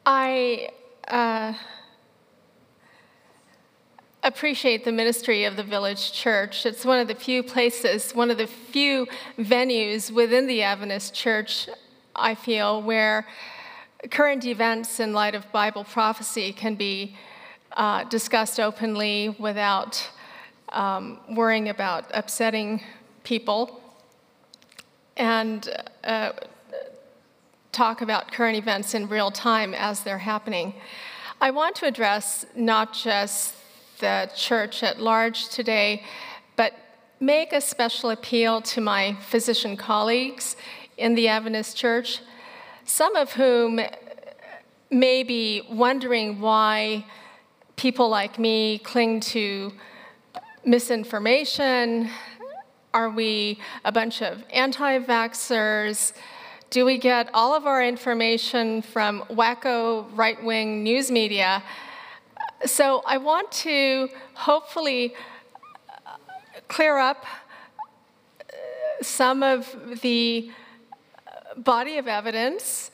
I appreciate the ministry of the Village Church. It's one of the few places, one of the few venues within the Adventist Church, I feel, where current events in light of Bible prophecy can be discussed openly without worrying about upsetting people, and talk about current events in real time as they're happening. I want to address not just the church at large today, but make a special appeal to my physician colleagues in the Adventist Church, some of whom may be wondering why people like me cling to misinformation. Are we a bunch of anti-vaxxers? Do we get all of our information from wacko right-wing news media? So I want to hopefully clear up some of the body of evidence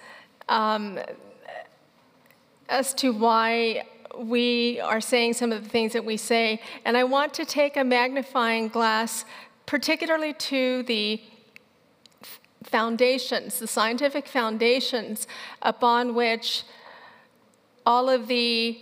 as to why we are saying some of the things that we say. And I want to take a magnifying glass particularly to the foundations, the scientific foundations upon which all of the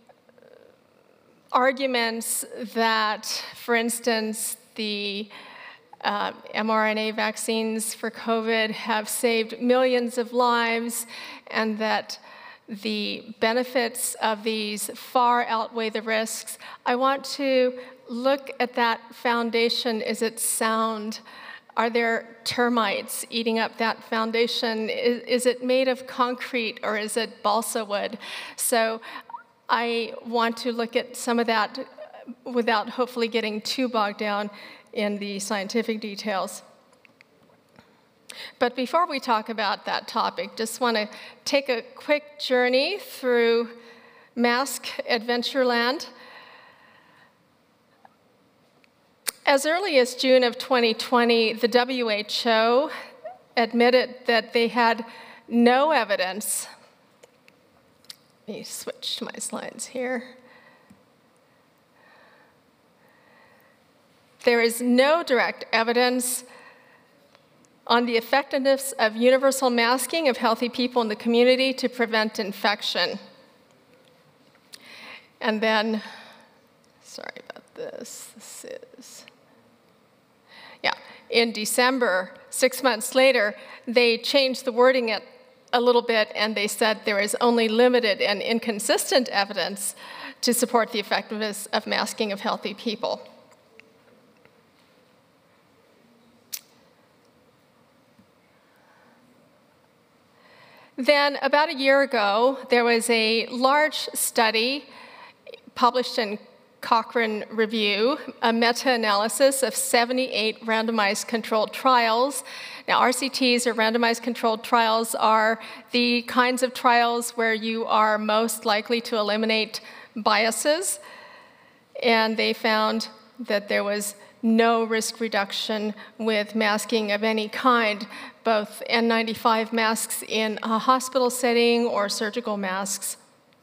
arguments that, for instance, the mRNA vaccines for COVID have saved millions of lives, and that the benefits of these far outweigh the risks. I want to look at that foundation. Is it sound? Are there termites eating up that foundation? Is it made of concrete, or is it balsa wood? So I want to look at some of that without hopefully getting too bogged down in the scientific details. But before we talk about that topic, just want to take a quick journey through Mask Adventureland. As early as June of 2020, the WHO admitted that they had no evidence. Let me switch to my slides here. There is no direct evidence on the effectiveness of universal masking of healthy people in the community to prevent infection. And then, sorry about this, in December, 6 months later, they changed the wording a little bit, and they said there is only limited and inconsistent evidence to support the effectiveness of masking of healthy people. Then, about a year ago, there was a large study published in Cochrane Review, a meta-analysis of 78 randomized controlled trials. Now, RCTs, or randomized controlled trials, are the kinds of trials where you are most likely to eliminate biases. And they found that there was no risk reduction with masking of any kind, both N95 masks in a hospital setting or surgical masks.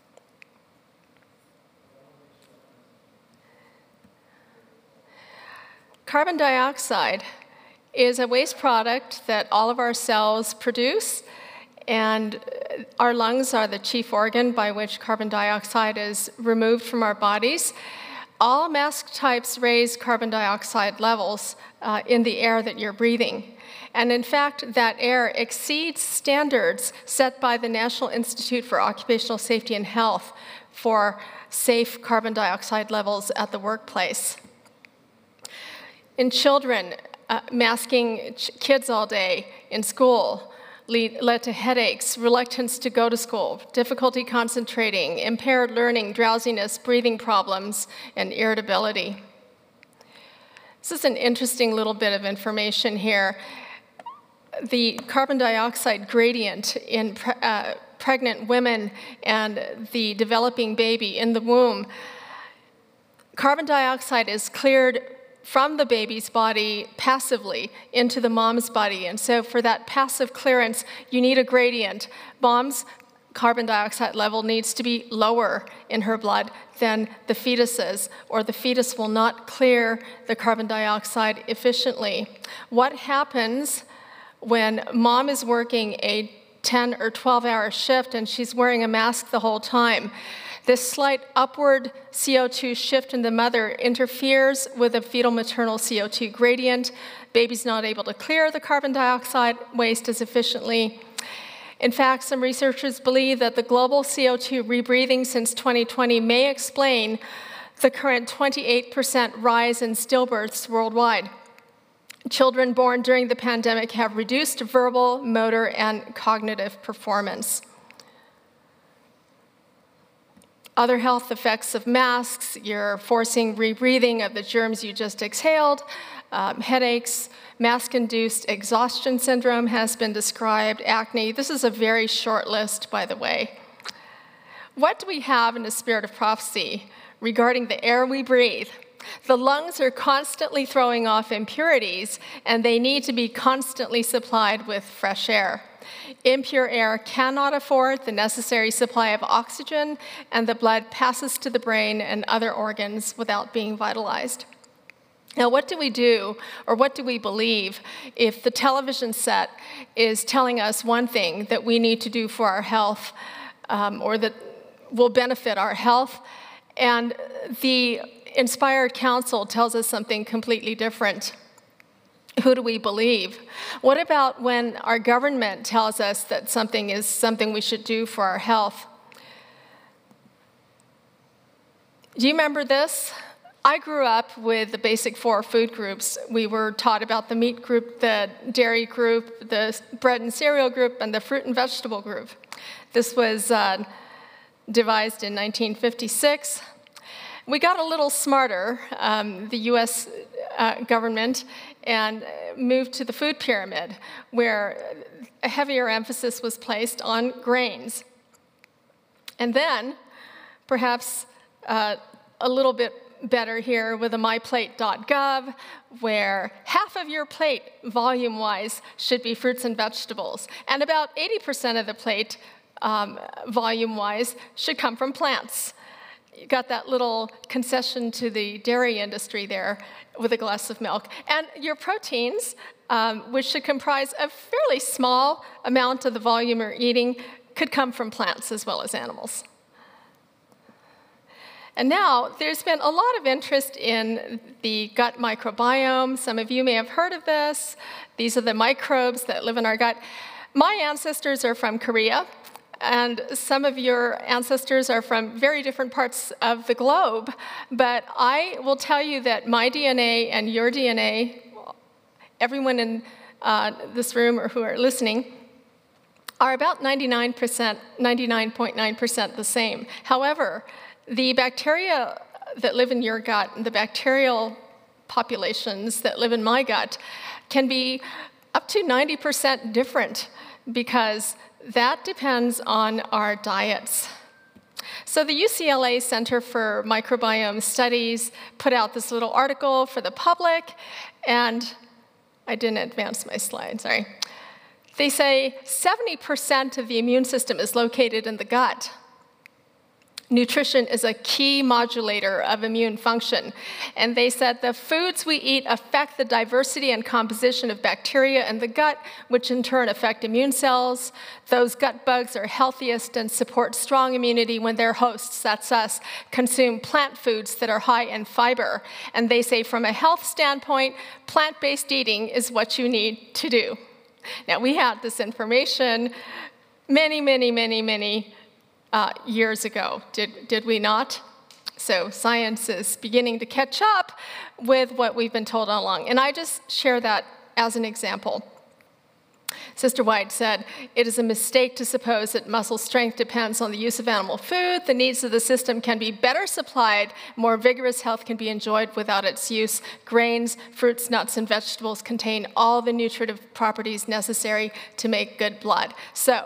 Carbon dioxide is a waste product that all of our cells produce, and our lungs are the chief organ by which carbon dioxide is removed from our bodies. All mask types raise carbon dioxide levels in the air that you're breathing. And in fact, that air exceeds standards set by the National Institute for Occupational Safety and Health for safe carbon dioxide levels at the workplace. In children, masking kids all day in school led to headaches, reluctance to go to school, difficulty concentrating, impaired learning, drowsiness, breathing problems, and irritability. This is an interesting little bit of information here. The carbon dioxide gradient in pregnant women and the developing baby in the womb. Carbon dioxide is cleared from the baby's body passively into the mom's body. And so for that passive clearance, you need a gradient. Moms carbon dioxide level needs to be lower in her blood than the fetus's, or the fetus will not clear the carbon dioxide efficiently. What happens when mom is working a 10 or 12-hour shift and she's wearing a mask the whole time? This slight upward CO2 shift in the mother interferes with the fetal-maternal CO2 gradient. Baby's not able to clear the carbon dioxide waste as efficiently. In fact, some researchers believe that the global CO2 rebreathing since 2020 may explain the current 28% rise in stillbirths worldwide. Children born during the pandemic have reduced verbal, motor, and cognitive performance. Other health effects of masks: you're forcing rebreathing of the germs you just exhaled. Headaches, mask-induced exhaustion syndrome has been described, acne. This is a very short list, by the way. What do we have in the spirit of prophecy regarding the air we breathe? The lungs are constantly throwing off impurities, and they need to be constantly supplied with fresh air. Impure air cannot afford the necessary supply of oxygen, and the blood passes to the brain and other organs without being vitalized. Now, what do we do, or what do we believe, if the television set is telling us one thing that we need to do for our health, or that will benefit our health, and the inspired counsel tells us something completely different? Who do we believe? What about when our government tells us that something is something we should do for our health? Do you remember this? I grew up with the basic 4 food groups. We were taught about the meat group, the dairy group, the bread and cereal group, and the fruit and vegetable group. This was devised in 1956. We got a little smarter, the US government, and moved to the food pyramid, where a heavier emphasis was placed on grains. And then, perhaps a little bit better here with a myplate.gov, where half of your plate, volume-wise, should be fruits and vegetables, and about 80% of the plate, volume-wise, should come from plants. You got that little concession to the dairy industry there with a glass of milk. And your proteins, which should comprise a fairly small amount of the volume you're eating, could come from plants as well as animals. And now there's been a lot of interest in the gut microbiome. Some of you may have heard of this. These are the microbes that live in our gut. My ancestors are from Korea, and some of your ancestors are from very different parts of the globe. But I will tell you that my DNA and your DNA, everyone in this room or who are listening, are about 99.9% the same. However, the bacteria that live in your gut and the bacterial populations that live in my gut can be up to 90% different, because that depends on our diets. So the UCLA Center for Microbiome Studies put out this little article for the public, and I didn't advance my slide, sorry. They say 70% of the immune system is located in the gut. Nutrition is a key modulator of immune function. And they said the foods we eat affect the diversity and composition of bacteria in the gut, which in turn affect immune cells. Those gut bugs are healthiest and support strong immunity when their hosts, that's us, consume plant foods that are high in fiber. And they say from a health standpoint, plant-based eating is what you need to do. Now, we had this information many years ago, did we not? So science is beginning to catch up with what we've been told all along. And I just share that as an example. Sister White said, "It is a mistake to suppose that muscle strength depends on the use of animal food. The needs of the system can be better supplied. More vigorous health can be enjoyed without its use. Grains, fruits, nuts, and vegetables contain all the nutritive properties necessary to make good blood." So,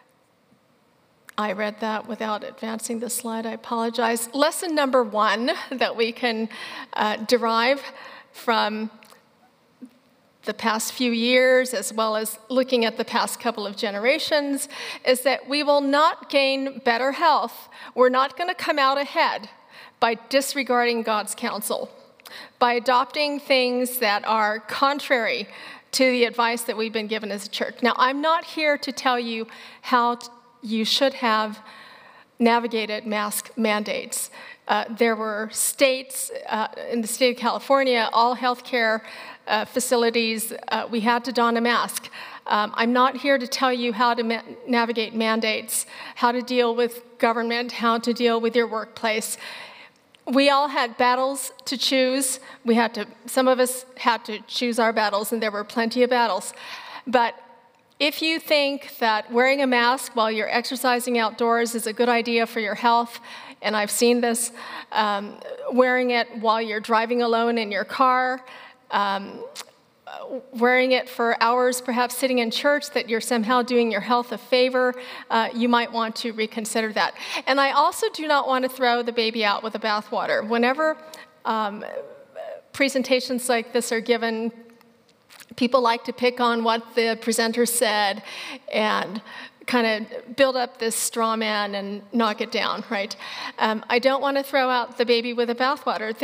I read that without advancing the slide, I apologize. Lesson number 1 that we can derive from the past few years, as well as looking at the past couple of generations, is that we will not gain better health. We're not going to come out ahead by disregarding God's counsel, by adopting things that are contrary to the advice that we've been given as a church. Now, I'm not here to tell you how you should have navigated mask mandates. There were states, in the state of California, all healthcare facilities, we had to don a mask. I'm not here to tell you how to navigate mandates, how to deal with government, how to deal with your workplace. We all had battles to choose. Some of us had to choose our battles, and there were plenty of battles. But if you think that wearing a mask while you're exercising outdoors is a good idea for your health, and I've seen this, wearing it while you're driving alone in your car, wearing it for hours, perhaps sitting in church, that you're somehow doing your health a favor, you might want to reconsider that. And I also do not want to throw the baby out with the bathwater. Whenever presentations like this are given, people like to pick on what the presenter said and kind of build up this straw man and knock it down, right? I don't want to throw out the baby with the bathwater.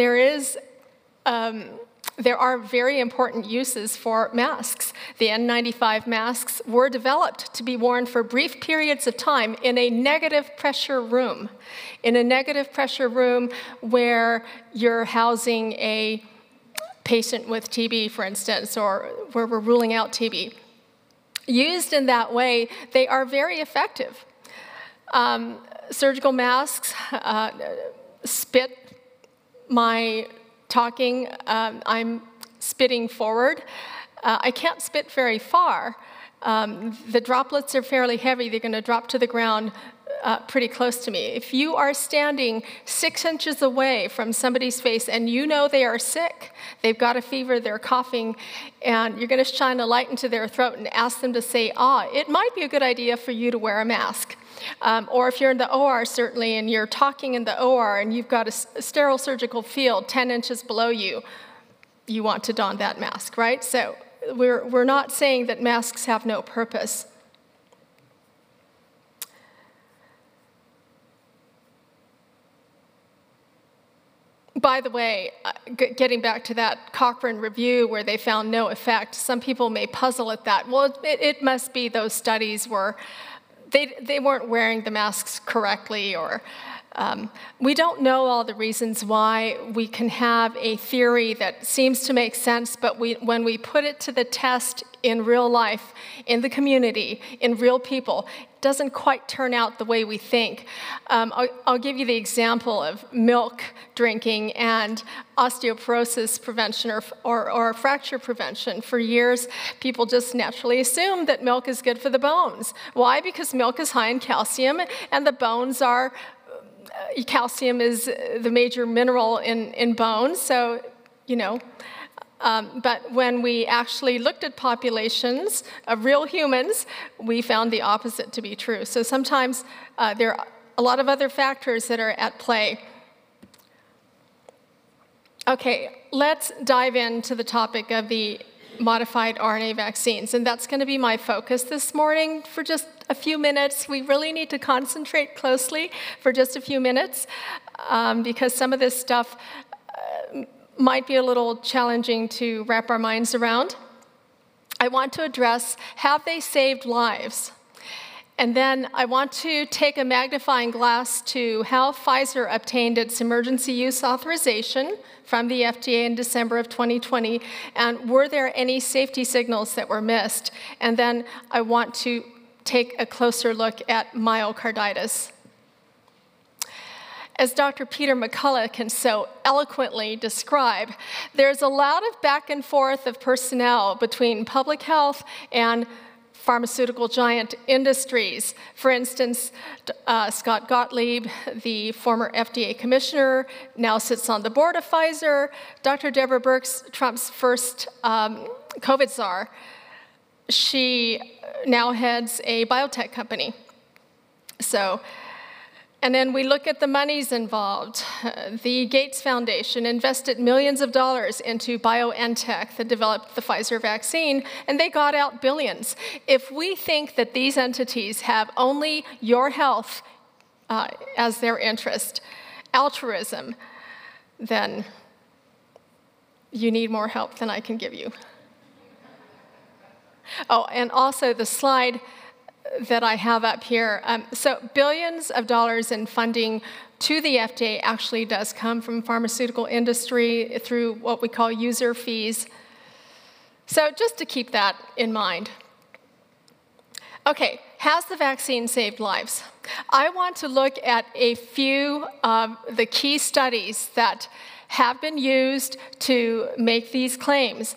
There are very important uses for masks. The N95 masks were developed to be worn for brief periods of time in a negative pressure room. In a negative pressure room where you're housing a patient with TB, for instance, or where we're ruling out TB. Used in that way, they are very effective. Surgical masks spit my talking. I'm spitting forward. I can't spit very far. The droplets are fairly heavy. They're going to drop to the ground pretty close to me. If you are standing 6 inches away from somebody's face and you know they are sick, they've got a fever, they're coughing, and you're going to shine a light into their throat and ask them to say, it might be a good idea for you to wear a mask. Or if you're in the OR, certainly, and you're talking in the OR and you've got a sterile surgical field 10 inches below you, you want to don that mask, right? So we're not saying that masks have no purpose. By the way, getting back to that Cochrane review where they found no effect, some people may puzzle at that. Well, it must be those studies where they weren't wearing the masks correctly, or we don't know all the reasons why. We can have a theory that seems to make sense, but when we put it to the test in real life, in the community, in real people, it doesn't quite turn out the way we think. I'll give you the example of milk drinking and osteoporosis prevention or fracture prevention. For years, people just naturally assumed that milk is good for the bones. Why? Because milk is high in calcium, and the bones are calcium is the major mineral in bones, so, but when we actually looked at populations of real humans, we found the opposite to be true. So sometimes there are a lot of other factors that are at play. Okay, let's dive into the topic of the modified RNA vaccines, and that's going to be my focus this morning for just a few minutes. We really need to concentrate closely for just a few minutes because some of this stuff might be a little challenging to wrap our minds around. I want to address, have they saved lives? And then I want to take a magnifying glass to how Pfizer obtained its emergency use authorization from the FDA in December of 2020, and were there any safety signals that were missed? And then I want to take a closer look at myocarditis. As Dr. Peter McCullough can so eloquently describe, there's a lot of back and forth of personnel between public health and pharmaceutical giant industries. For instance, Scott Gottlieb, the former FDA commissioner, now sits on the board of Pfizer. Dr. Deborah Birx, Trump's first COVID czar, she now heads a biotech company. So And then we look at the monies involved. The Gates Foundation invested millions of dollars into BioNTech that developed the Pfizer vaccine, and they got out billions. If we think that these entities have only your health as their interest, altruism, then you need more help than I can give you. Oh, and also the slide that I have up here. So billions of dollars in funding to the FDA actually does come from pharmaceutical industry through what we call user fees. So just to keep that in mind. Okay, has the vaccine saved lives? I want to look at a few of the key studies that have been used to make these claims.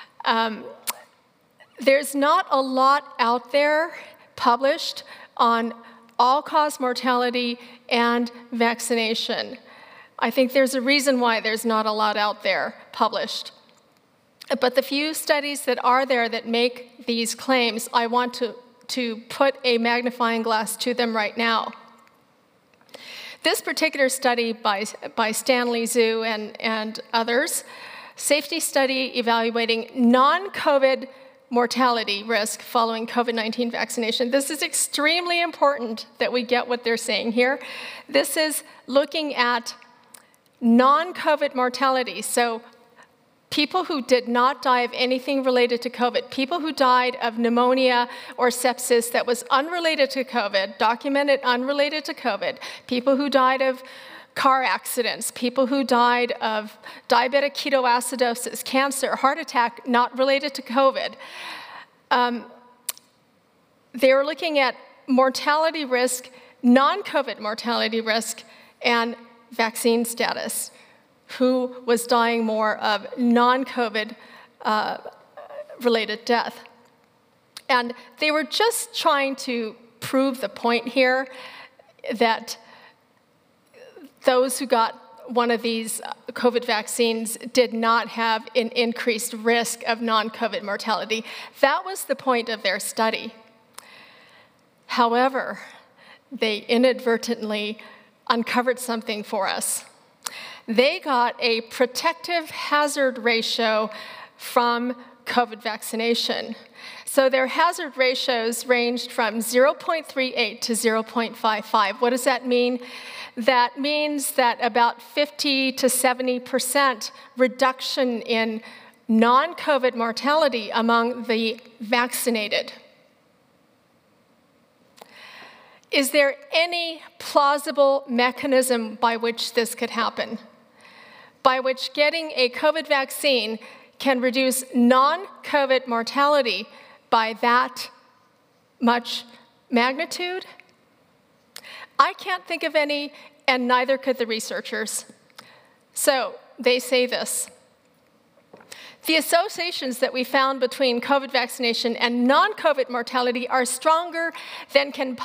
There's not a lot out there published on all-cause mortality and vaccination. I think there's a reason why there's not a lot out there published. But the few studies that are there that make these claims, I want to put a magnifying glass to them right now. This particular study by Stanley Zhu and others, safety study evaluating non-COVID mortality risk following COVID-19 vaccination. This is extremely important that we get what they're saying here. This is looking at non-COVID mortality, so people who did not die of anything related to COVID, people who died of pneumonia or sepsis that was unrelated to COVID, documented unrelated to COVID, people who died of car accidents, people who died of diabetic ketoacidosis, cancer, heart attack, not related to COVID. They were looking at mortality risk, non-COVID mortality risk, and vaccine status. Who was dying more of non-COVID related death. And they were just trying to prove the point here that those who got one of these COVID vaccines did not have an increased risk of non-COVID mortality. That was the point of their study. However, they inadvertently uncovered something for us. They got a protective hazard ratio from COVID vaccination. So their hazard ratios ranged from 0.38 to 0.55. What does that mean? That means that about 50 to 70% reduction in non-COVID mortality among the vaccinated. Is there any plausible mechanism by which this could happen? By which getting a COVID vaccine can reduce non-COVID mortality by that much magnitude? I can't think of any, and neither could the researchers. So they say this. The associations that we found between COVID vaccination and non-COVID mortality are stronger than can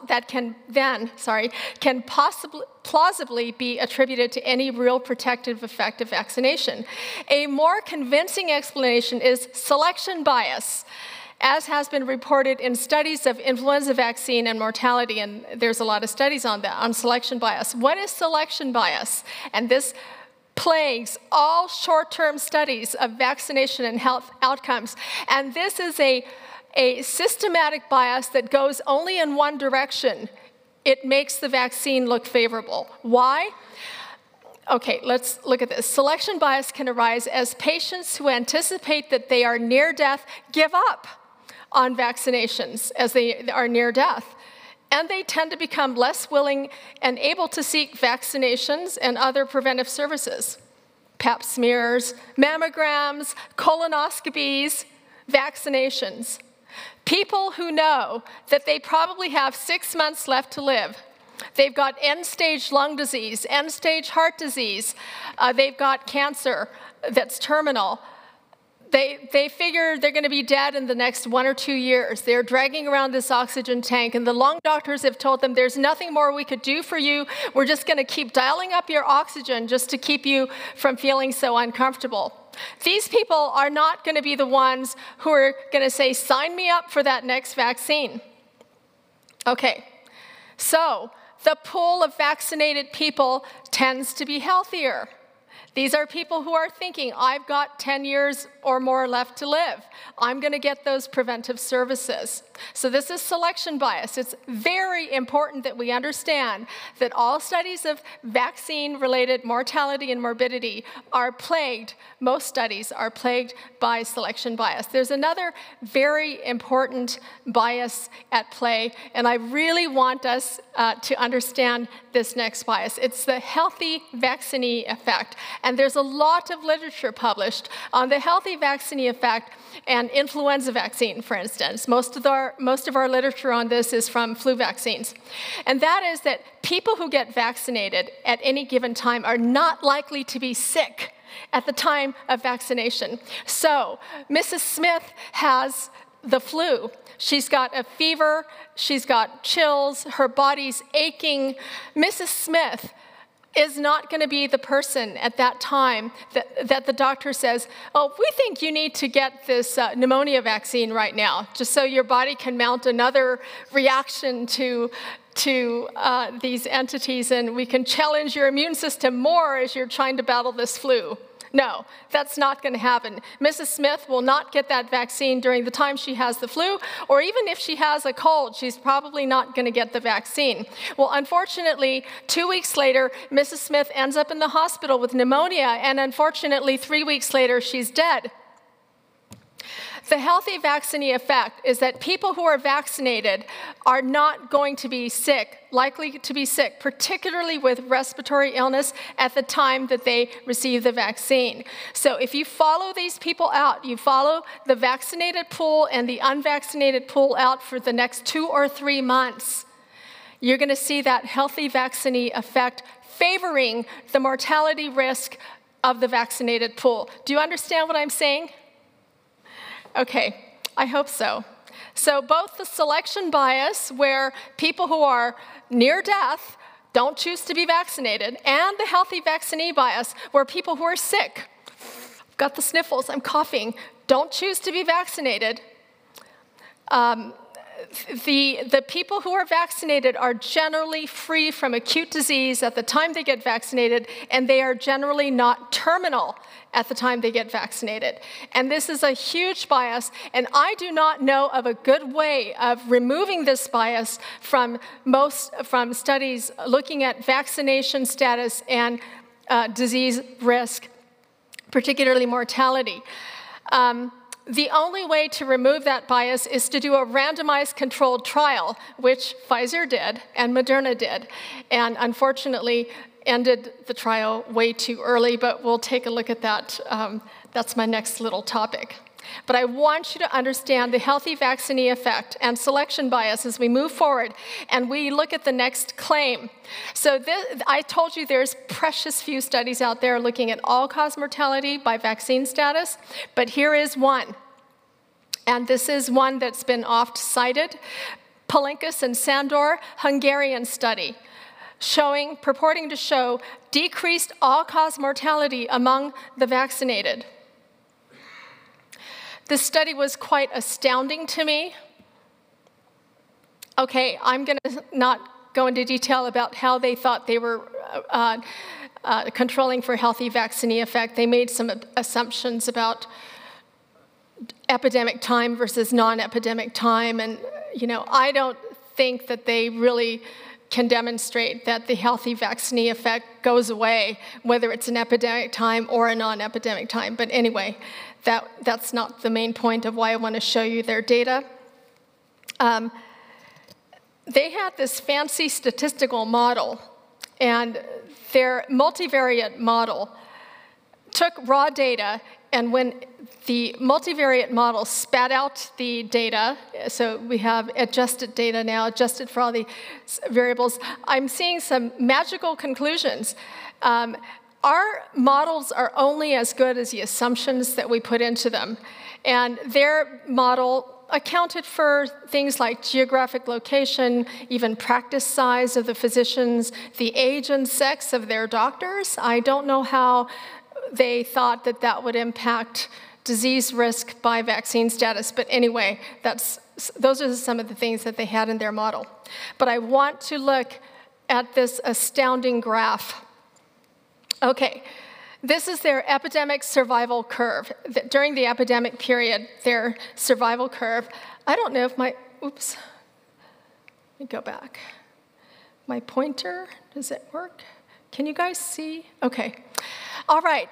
plausibly be attributed to any real protective effect of vaccination. A more convincing explanation is selection bias, as has been reported in studies of influenza vaccine and mortality, and there's a lot of studies on that, on selection bias. What is selection bias? And this plagues all short-term studies of vaccination and health outcomes. And this is a systematic bias that goes only in one direction. It makes the vaccine look favorable. Why? Okay, let's look at this. Selection bias can arise as patients who anticipate that they are near death give up on vaccinations as they are near death. And they tend to become less willing and able to seek vaccinations and other preventive services. Pap smears, mammograms, colonoscopies, vaccinations. People who know that they probably have 6 months left to live. They've got end-stage lung disease, end-stage heart disease. They've got cancer that's terminal. They figure they're going to be dead in the next 1 or 2 years. They're dragging around this oxygen tank, and the lung doctors have told them there's nothing more we could do for you. We're just going to keep dialing up your oxygen just to keep you from feeling so uncomfortable. These people are not going to be the ones who are going to say, sign me up for that next vaccine. Okay, so the pool of vaccinated people tends to be healthier. These are people who are thinking, I've got 10 years or more left to live. I'm going to get those preventive services. So this is selection bias. It's very important that we understand that all studies of vaccine-related mortality and morbidity are plagued, most studies are plagued by selection bias. There's another very important bias at play, and I really want us to understand this next bias. It's the healthy vaccinee effect. And there's a lot of literature published on the healthy vaccinee effect and influenza vaccine, for instance. Most of our literature on this is from flu vaccines. And that is that people who get vaccinated at any given time are not likely to be sick at the time of vaccination. So Mrs. Smith has the flu. She's got a fever, she's got chills, her body's aching. Mrs. Smith is not going to be the person at that time that the doctor says, oh, we think you need to get this pneumonia vaccine right now, just so your body can mount another reaction to these entities, and we can challenge your immune system more as you're trying to battle this flu. No, that's not going to happen. Mrs. Smith will not get that vaccine during the time she has the flu, or even if she has a cold, she's probably not going to get the vaccine. Well, unfortunately, 2 weeks later, Mrs. Smith ends up in the hospital with pneumonia, and unfortunately, 3 weeks later, she's dead. The healthy vaccinee effect is that people who are vaccinated are not going to be sick, likely to be sick, particularly with respiratory illness at the time that they receive the vaccine. So if you follow these people out, you follow the vaccinated pool and the unvaccinated pool out for the next 2 or 3 months, you're going to see that healthy vaccinee effect favoring the mortality risk of the vaccinated pool. Do you understand what I'm saying? Okay, I hope so. So both the selection bias, where people who are near death don't choose to be vaccinated, and the healthy vaccinee bias, where people who are sick, I've got the sniffles, I'm coughing, don't choose to be vaccinated. The people who are vaccinated are generally free from acute disease at the time they get vaccinated, and they are generally not terminal at the time they get vaccinated. And this is a huge bias, and I do not know of a good way of removing this bias from studies looking at vaccination status and disease risk, particularly mortality. The only way to remove that bias is to do a randomized controlled trial, which Pfizer did and Moderna did, and unfortunately ended the trial way too early, but we'll take a look at that. That's my next little topic. But I want you to understand the healthy vaccinee effect and selection bias as we move forward and we look at the next claim. So I told you there's precious few studies out there looking at all-cause mortality by vaccine status, but here is one. And this is one that's been oft cited, Palinkas and Sandor, Hungarian study, purporting to show decreased all-cause mortality among the vaccinated. This study was quite astounding to me. Okay, I'm going to not go into detail about how they thought they were controlling for healthy vaccinee effect. They made some assumptions about epidemic time versus non-epidemic time, and I don't think that they really can demonstrate that the healthy vaccinee effect goes away, whether it's an epidemic time or a non-epidemic time. But anyway, that's not the main point of why I want to show you their data. They had this fancy statistical model, and their multivariate model took raw data, and when the multivariate model spat out the data, so we have adjusted data now, adjusted for all the variables, I'm seeing some magical conclusions. Our models are only as good as the assumptions that we put into them. And their model accounted for things like geographic location, even practice size of the physicians, the age and sex of their doctors. I don't know how they thought that that would impact disease risk by vaccine status, but anyway, those are some of the things that they had in their model. But I want to look at this astounding graph. Okay, this is their epidemic survival curve. During the epidemic period, their survival curve. I don't know if oops, let me go back. My pointer, does it work? Can you guys see? Okay, all right.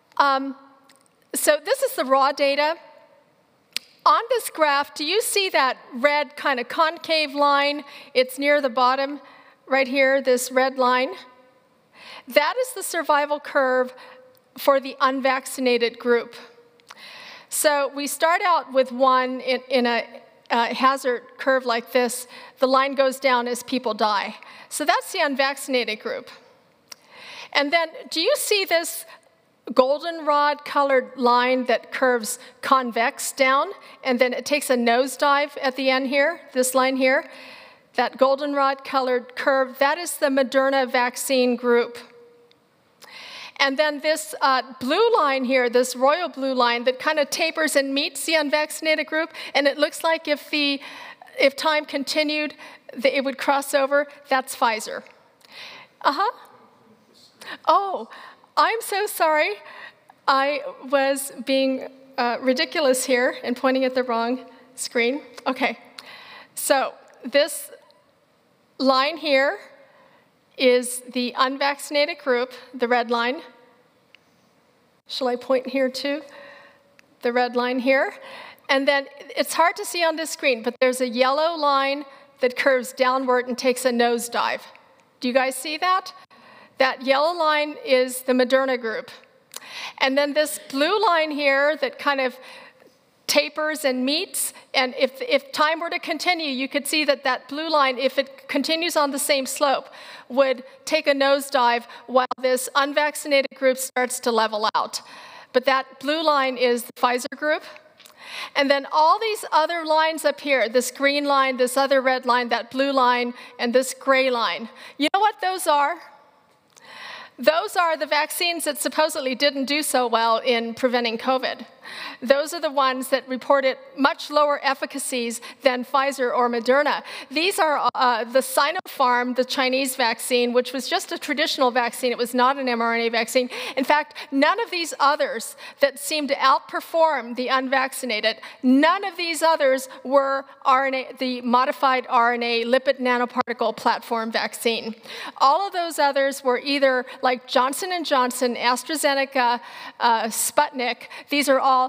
So this is the raw data. On this graph, do you see that red kind of concave line? It's near the bottom right here, this red line. That is the survival curve for the unvaccinated group. So we start out with one in a hazard curve like this. The line goes down as people die. So that's the unvaccinated group. And then, do you see this goldenrod colored line that curves convex down, and then it takes a nosedive at the end here, this line here? That goldenrod colored curve, that is the Moderna vaccine group. And then this blue line here, this royal blue line that kind of tapers and meets the unvaccinated group, and it looks like if time continued, it would cross over, that's Pfizer. Oh, I'm so sorry. I was being ridiculous here and pointing at the wrong screen. Okay, so this line here is the unvaccinated group, the red line. Shall I point here too? The red line here. And then it's hard to see on this screen, but there's a yellow line that curves downward and takes a nosedive. Do you guys see that? That yellow line is the Moderna group. And then this blue line here that kind of tapers and meets, and if time were to continue, you could see that that blue line, if it continues on the same slope, would take a nosedive while this unvaccinated group starts to level out. But that blue line is the Pfizer group. And then all these other lines up here, this green line, this other red line, that blue line, and this gray line, you know what those are? Those are the vaccines that supposedly didn't do so well in preventing COVID. Those are the ones that reported much lower efficacies than Pfizer or Moderna. These are the Sinopharm, the Chinese vaccine, which was just a traditional vaccine. It was not an mRNA vaccine. In fact, none of these others that seemed to outperform the unvaccinated, none of these others were RNA, the modified RNA lipid nanoparticle platform vaccine. All of those others were either like Johnson & Johnson, AstraZeneca, Sputnik. These are all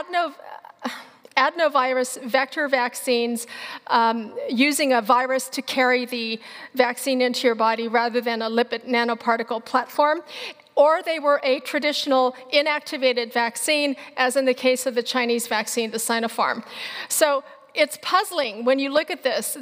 adenovirus vector vaccines using a virus to carry the vaccine into your body rather than a lipid nanoparticle platform. Or they were a traditional inactivated vaccine, as in the case of the Chinese vaccine, the Sinopharm. So it's puzzling when you look at this.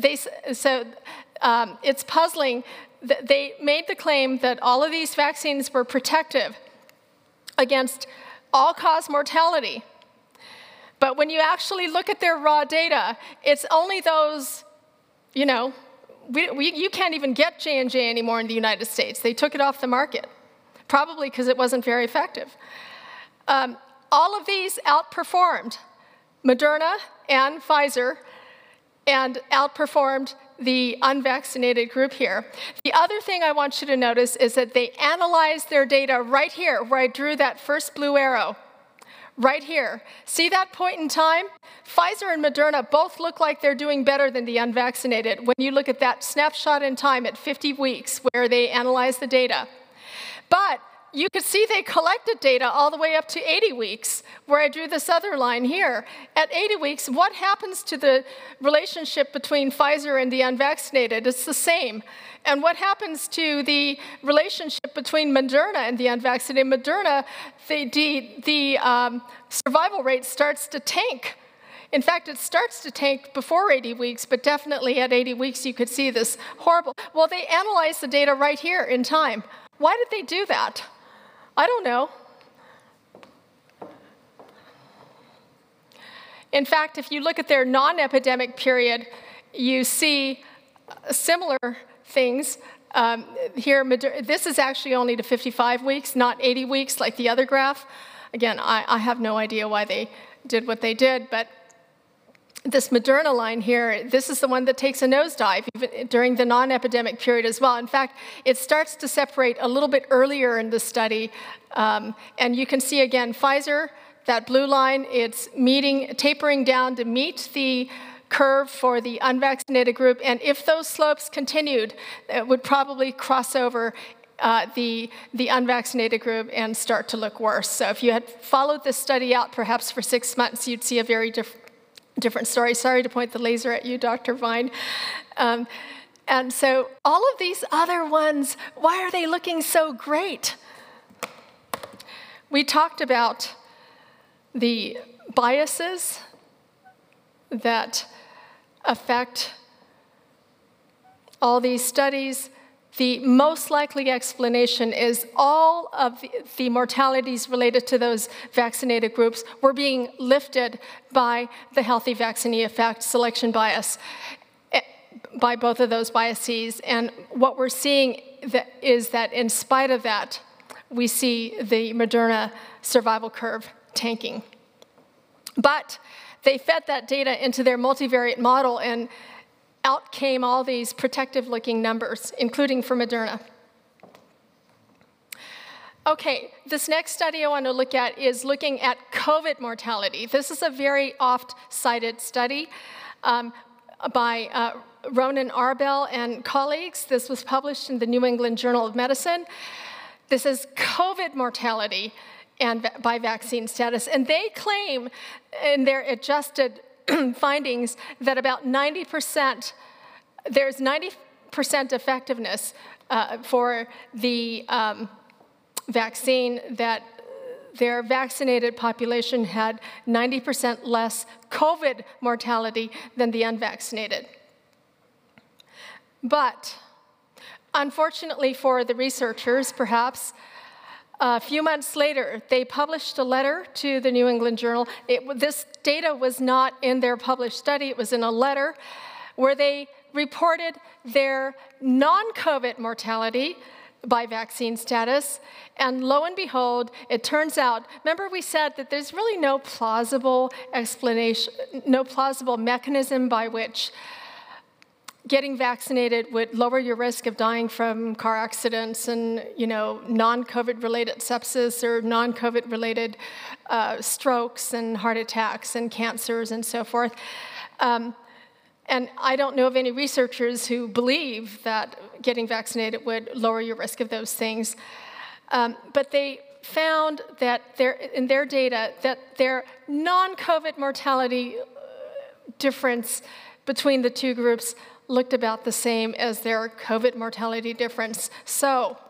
It's puzzling that they made the claim that all of these vaccines were protective against all-cause mortality. But when you actually look at their raw data, it's only those, you know, you can't even get J&J anymore in the United States. They took it off the market, probably because it wasn't very effective. All of these outperformed Moderna and Pfizer and outperformed the unvaccinated group here. The other thing I want you to notice is that they analyzed their data right here, where I drew that first blue arrow, right here. See that point in time? Pfizer and Moderna both look like they're doing better than the unvaccinated when you look at that snapshot in time at 50 weeks where they analyzed the data. But you could see they collected data all the way up to 80 weeks, where I drew this other line here. At 80 weeks, what happens to the relationship between Pfizer and the unvaccinated? It's the same. And what happens to the relationship between Moderna and the unvaccinated? Moderna, the survival rate starts to tank. In fact, it starts to tank before 80 weeks, but definitely at 80 weeks you could see this horrible. Well, they analyzed the data right here in time. Why did they do that? I don't know. In fact, if you look at their non-epidemic period, you see similar things. Here, this is actually only to 55 weeks, not 80 weeks like the other graph. Again, I have no idea why they did what they did, but this Moderna line here, this is the one that takes a nosedive even during the non-epidemic period as well. In fact, it starts to separate a little bit earlier in the study. And you can see again, Pfizer, that blue line, it's tapering down to meet the curve for the unvaccinated group. And if those slopes continued, it would probably cross over the unvaccinated group and start to look worse. So if you had followed this study out perhaps for 6 months, you'd see a very different story. Sorry to point the laser at you, Dr. Vine. And so all of these other ones, why are they looking so great? We talked about the biases that affect all these studies. The most likely explanation is all of the mortalities related to those vaccinated groups were being lifted by the healthy vaccinee effect, selection bias, by both of those biases. And what we're seeing is that in spite of that, we see the Moderna survival curve tanking. But they fed that data into their multivariate model, and out came all these protective-looking numbers, including for Moderna. Okay, this next study I want to look at is looking at COVID mortality. This is a very oft-cited study by Ronan Arbel and colleagues. This was published in the New England Journal of Medicine. This is COVID mortality and by vaccine status. And they claim in their adjusted findings that about 90%, there's 90% effectiveness for the vaccine, that their vaccinated population had 90% less COVID mortality than the unvaccinated. But unfortunately for the researchers, perhaps, a few months later, they published a letter to the New England Journal. This data was not in their published study. It was in a letter where they reported their non-COVID mortality by vaccine status. And lo and behold, it turns out, remember we said that there's really no plausible explanation, no plausible mechanism by which getting vaccinated would lower your risk of dying from car accidents and, non-COVID related sepsis or non-COVID related strokes and heart attacks and cancers and so forth. And I don't know of any researchers who believe that getting vaccinated would lower your risk of those things. But they found that in their data that their non-COVID mortality difference between the two groups looked about the same as their COVID mortality difference. So,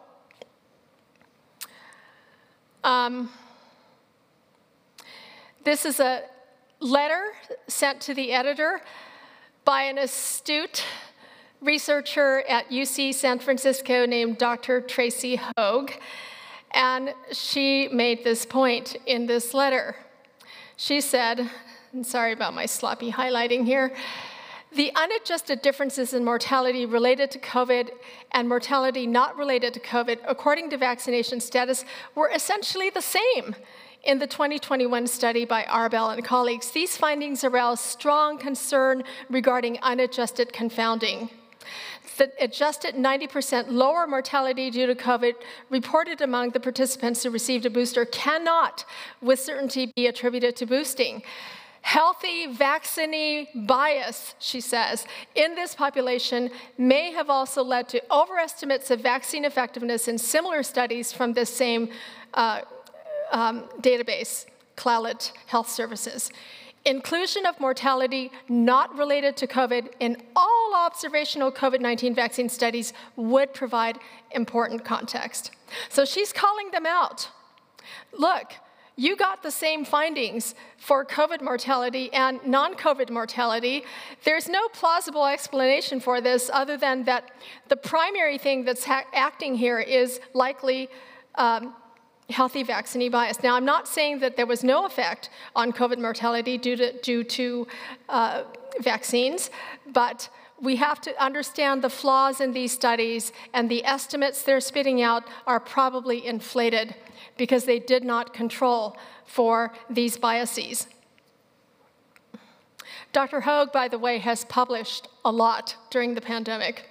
this is a letter sent to the editor by an astute researcher at UC San Francisco named Dr. Tracy Hogue, and she made this point in this letter. She said, and sorry about my sloppy highlighting here, the unadjusted differences in mortality related to COVID and mortality not related to COVID, according to vaccination status, were essentially the same in the 2021 study by Arbel and colleagues. These findings arouse strong concern regarding unadjusted confounding. The adjusted 90% lower mortality due to COVID reported among the participants who received a booster cannot with certainty be attributed to boosting. Healthy vaccinee bias, she says, in this population may have also led to overestimates of vaccine effectiveness in similar studies from this same database, Clallet Health Services. Inclusion of mortality not related to COVID in all observational COVID-19 vaccine studies would provide important context. So she's calling them out. Look, you got the same findings for COVID mortality and non-COVID mortality. There's no plausible explanation for this other than that the primary thing that's acting here is likely healthy vaccinee bias. Now, I'm not saying that there was no effect on COVID mortality due to vaccines, but we have to understand the flaws in these studies, and the estimates they're spitting out are probably inflated because they did not control for these biases. Dr. Hoag, by the way, has published a lot during the pandemic.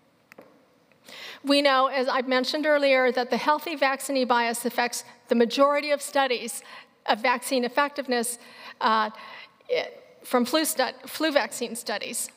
We know, as I mentioned earlier, that the healthy vaccinee bias affects the majority of studies of vaccine effectiveness from flu vaccine studies.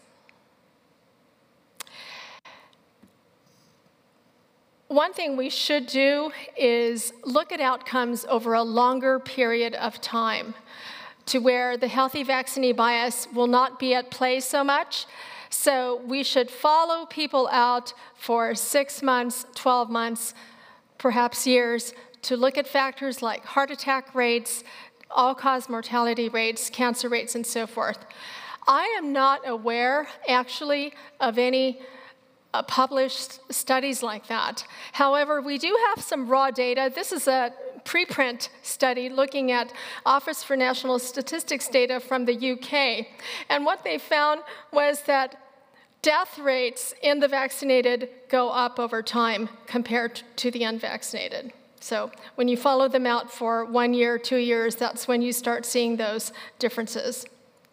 One thing we should do is look at outcomes over a longer period of time to where the healthy vaccinee bias will not be at play so much. So we should follow people out for 6 months, 12 months, perhaps years, to look at factors like heart attack rates, all-cause mortality rates, cancer rates, and so forth. I am not aware, actually, of any published studies like that. However, we do have some raw data. This is a preprint study looking at Office for National Statistics data from the UK. And what they found was that death rates in the vaccinated go up over time compared to the unvaccinated. So when you follow them out for 1 year, 2 years, that's when you start seeing those differences.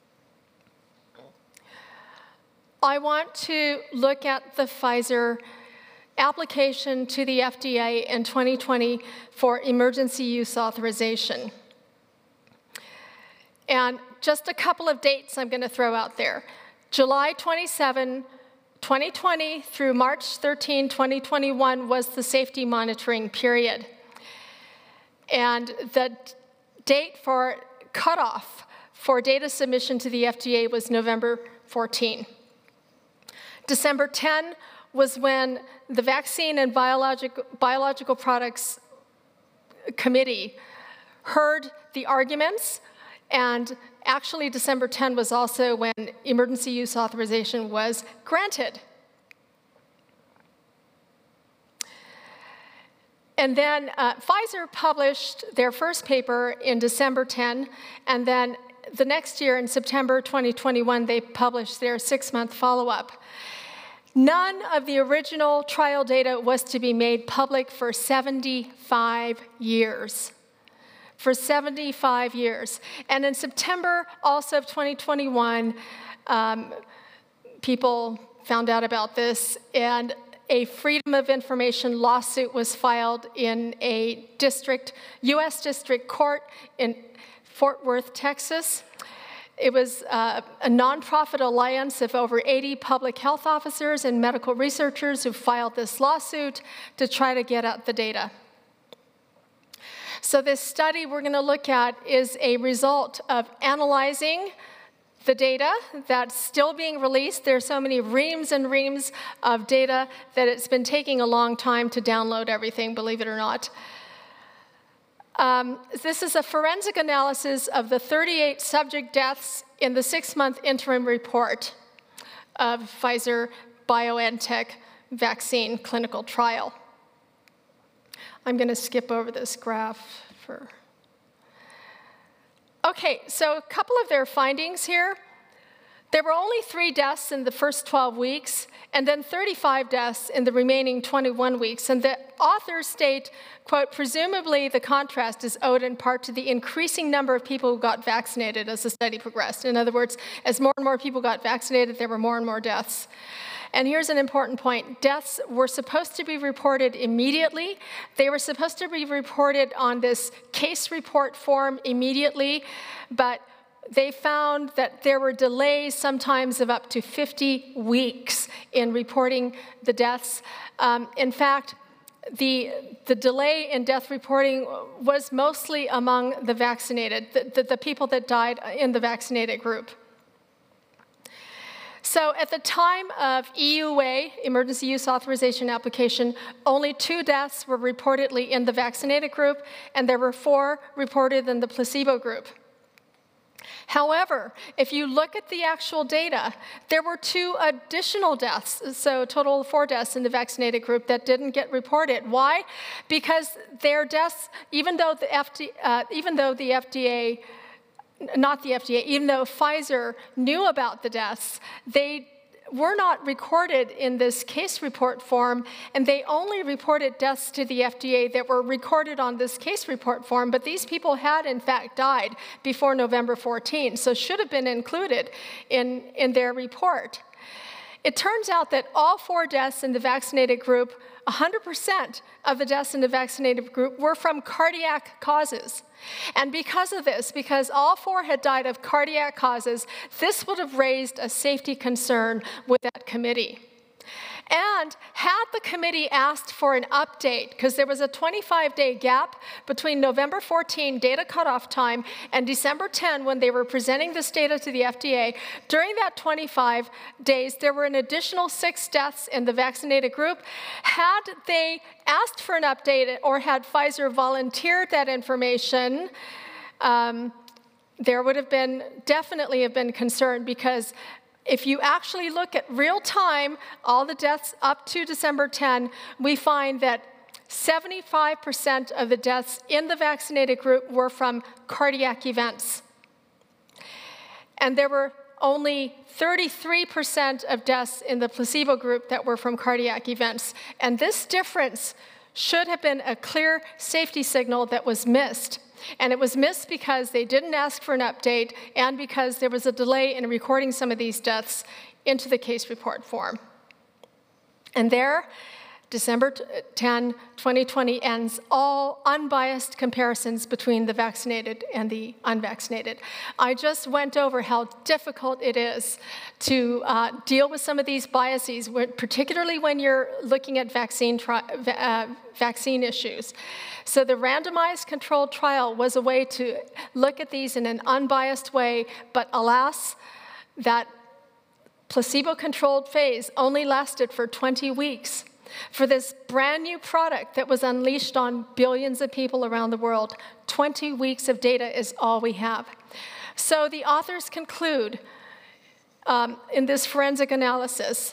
I want to look at the Pfizer application to the FDA in 2020 for emergency use authorization. And just a couple of dates I'm going to throw out there. July 27, 2020 through March 13, 2021 was the safety monitoring period. And the date for cutoff for data submission to the FDA was November 14. December 10 was when the Vaccine and Biological Products Committee heard the arguments, and actually December 10 was also when emergency use authorization was granted. And then Pfizer published their first paper in December 10, and then the next year in September 2021, they published their 6-month follow-up. None of the original trial data was to be made public for 75 years. For 75 years. And in September also of 2021, people found out about this, and a Freedom of Information lawsuit was filed in a U.S. district court in Fort Worth, Texas. It was a nonprofit alliance of over 80 public health officers and medical researchers who filed this lawsuit to try to get at the data. So this study we're going to look at is a result of analyzing the data that's still being released. There's so many reams and reams of data that it's been taking a long time to download everything, believe it or not. This is a forensic analysis of the 38 subject deaths in the 6-month interim report of Pfizer-BioNTech vaccine clinical trial. I'm going to skip over this graph for... Okay, so a couple of their findings here. There were only 3 deaths in the first 12 weeks, and then 35 deaths in the remaining 21 weeks. And the authors state, quote, presumably the contrast is owed in part to the increasing number of people who got vaccinated as the study progressed. In other words, as more and more people got vaccinated, there were more and more deaths. And here's an important point. Deaths were supposed to be reported immediately. They were supposed to be reported on this case report form immediately, but they found that there were delays sometimes of up to 50 weeks in reporting the deaths. In fact, the delay in death reporting was mostly among the vaccinated, the people that died in the vaccinated group. So at the time of EUA, emergency use authorization application, only 2 deaths were reportedly in the vaccinated group, and there were 4 reported in the placebo group. However, if you look at the actual data, there were 2 additional deaths, so a total of 4 deaths in the vaccinated group that didn't get reported. Why? Because their deaths, even though Pfizer knew about the deaths, they were not recorded in this case report form, and they only reported deaths to the FDA that were recorded on this case report form, but these people had in fact died before November 14, so should have been included in their report. It turns out that all 4 deaths in the vaccinated group, 100% of the deaths in the vaccinated group were from cardiac causes. And because of this, because all 4 had died of cardiac causes, this would have raised a safety concern with that committee. And had the committee asked for an update, because there was a 25-day gap between November 14 data cutoff time and December 10 when they were presenting this data to the FDA, during that 25 days, there were an additional 6 deaths in the vaccinated group. Had they asked for an update or had Pfizer volunteered that information, there would have been, definitely have been concern, because if you actually look at real time, all the deaths up to December 10, we find that 75% of the deaths in the vaccinated group were from cardiac events. And there were only 33% of deaths in the placebo group that were from cardiac events. And this difference should have been a clear safety signal that was missed. And it was missed because they didn't ask for an update and because there was a delay in recording some of these deaths into the case report form. And there, December 10, 2020 ends all unbiased comparisons between the vaccinated and the unvaccinated. I just went over how difficult it is to deal with some of these biases, particularly when you're looking at vaccine issues. So the randomized controlled trial was a way to look at these in an unbiased way, but alas, that placebo-controlled phase only lasted for 20 weeks. For this brand new product that was unleashed on billions of people around the world, 20 weeks of data is all we have. So the authors conclude in this forensic analysis,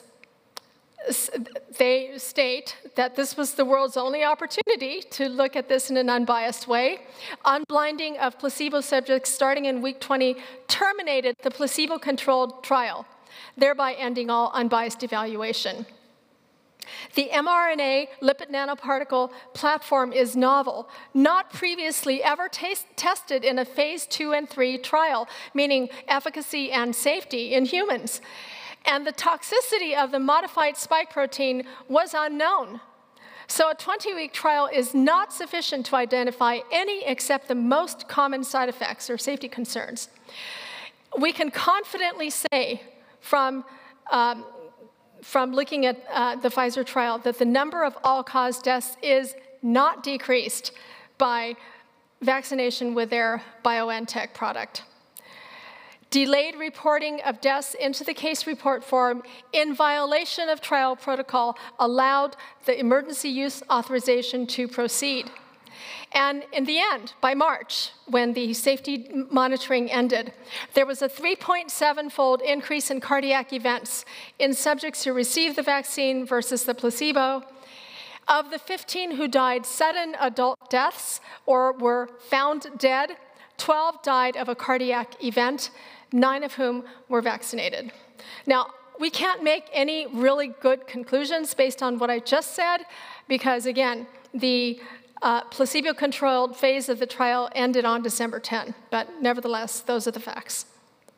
they state that this was the world's only opportunity to look at this in an unbiased way. Unblinding of placebo subjects starting in week 20 terminated the placebo-controlled trial, thereby ending all unbiased evaluation. The mRNA lipid nanoparticle platform is novel, not previously ever tested in a phase 2 and 3 trial, meaning efficacy and safety in humans. And the toxicity of the modified spike protein was unknown. So a 20-week trial is not sufficient to identify any except the most common side effects or safety concerns. We can confidently say from looking at the Pfizer trial that the number of all-cause deaths is not decreased by vaccination with their BioNTech product. Delayed reporting of deaths into the case report form in violation of trial protocol allowed the emergency use authorization to proceed. And in the end, by March, when the safety monitoring ended, there was a 3.7-fold increase in cardiac events in subjects who received the vaccine versus the placebo. Of the 15 who died sudden adult deaths or were found dead, 12 died of a cardiac event, 9 of whom were vaccinated. Now, we can't make any really good conclusions based on what I just said, because again, the placebo-controlled phase of the trial ended on December 10, but nevertheless, those are the facts.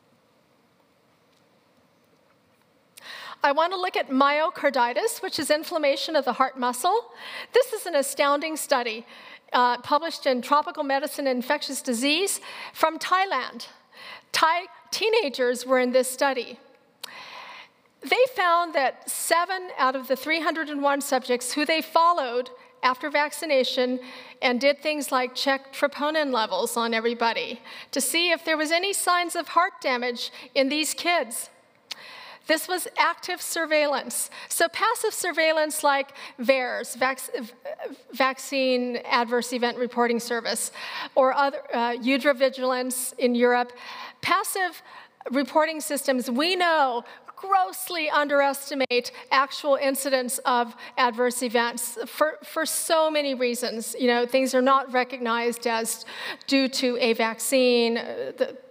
I want to look at myocarditis, which is inflammation of the heart muscle. This is an astounding study published in Tropical Medicine and Infectious Disease from Thailand. Thai teenagers were in this study. They found that 7 out of the 301 subjects who they followed after vaccination and did things like check troponin levels on everybody to see if there was any signs of heart damage in these kids. This was active surveillance. So passive surveillance like VAERS, Vaccine Adverse Event Reporting Service, or other EudraVigilance in Europe. Passive reporting systems, we know, grossly underestimate actual incidence of adverse events for so many reasons. You know, things are not recognized as due to a vaccine.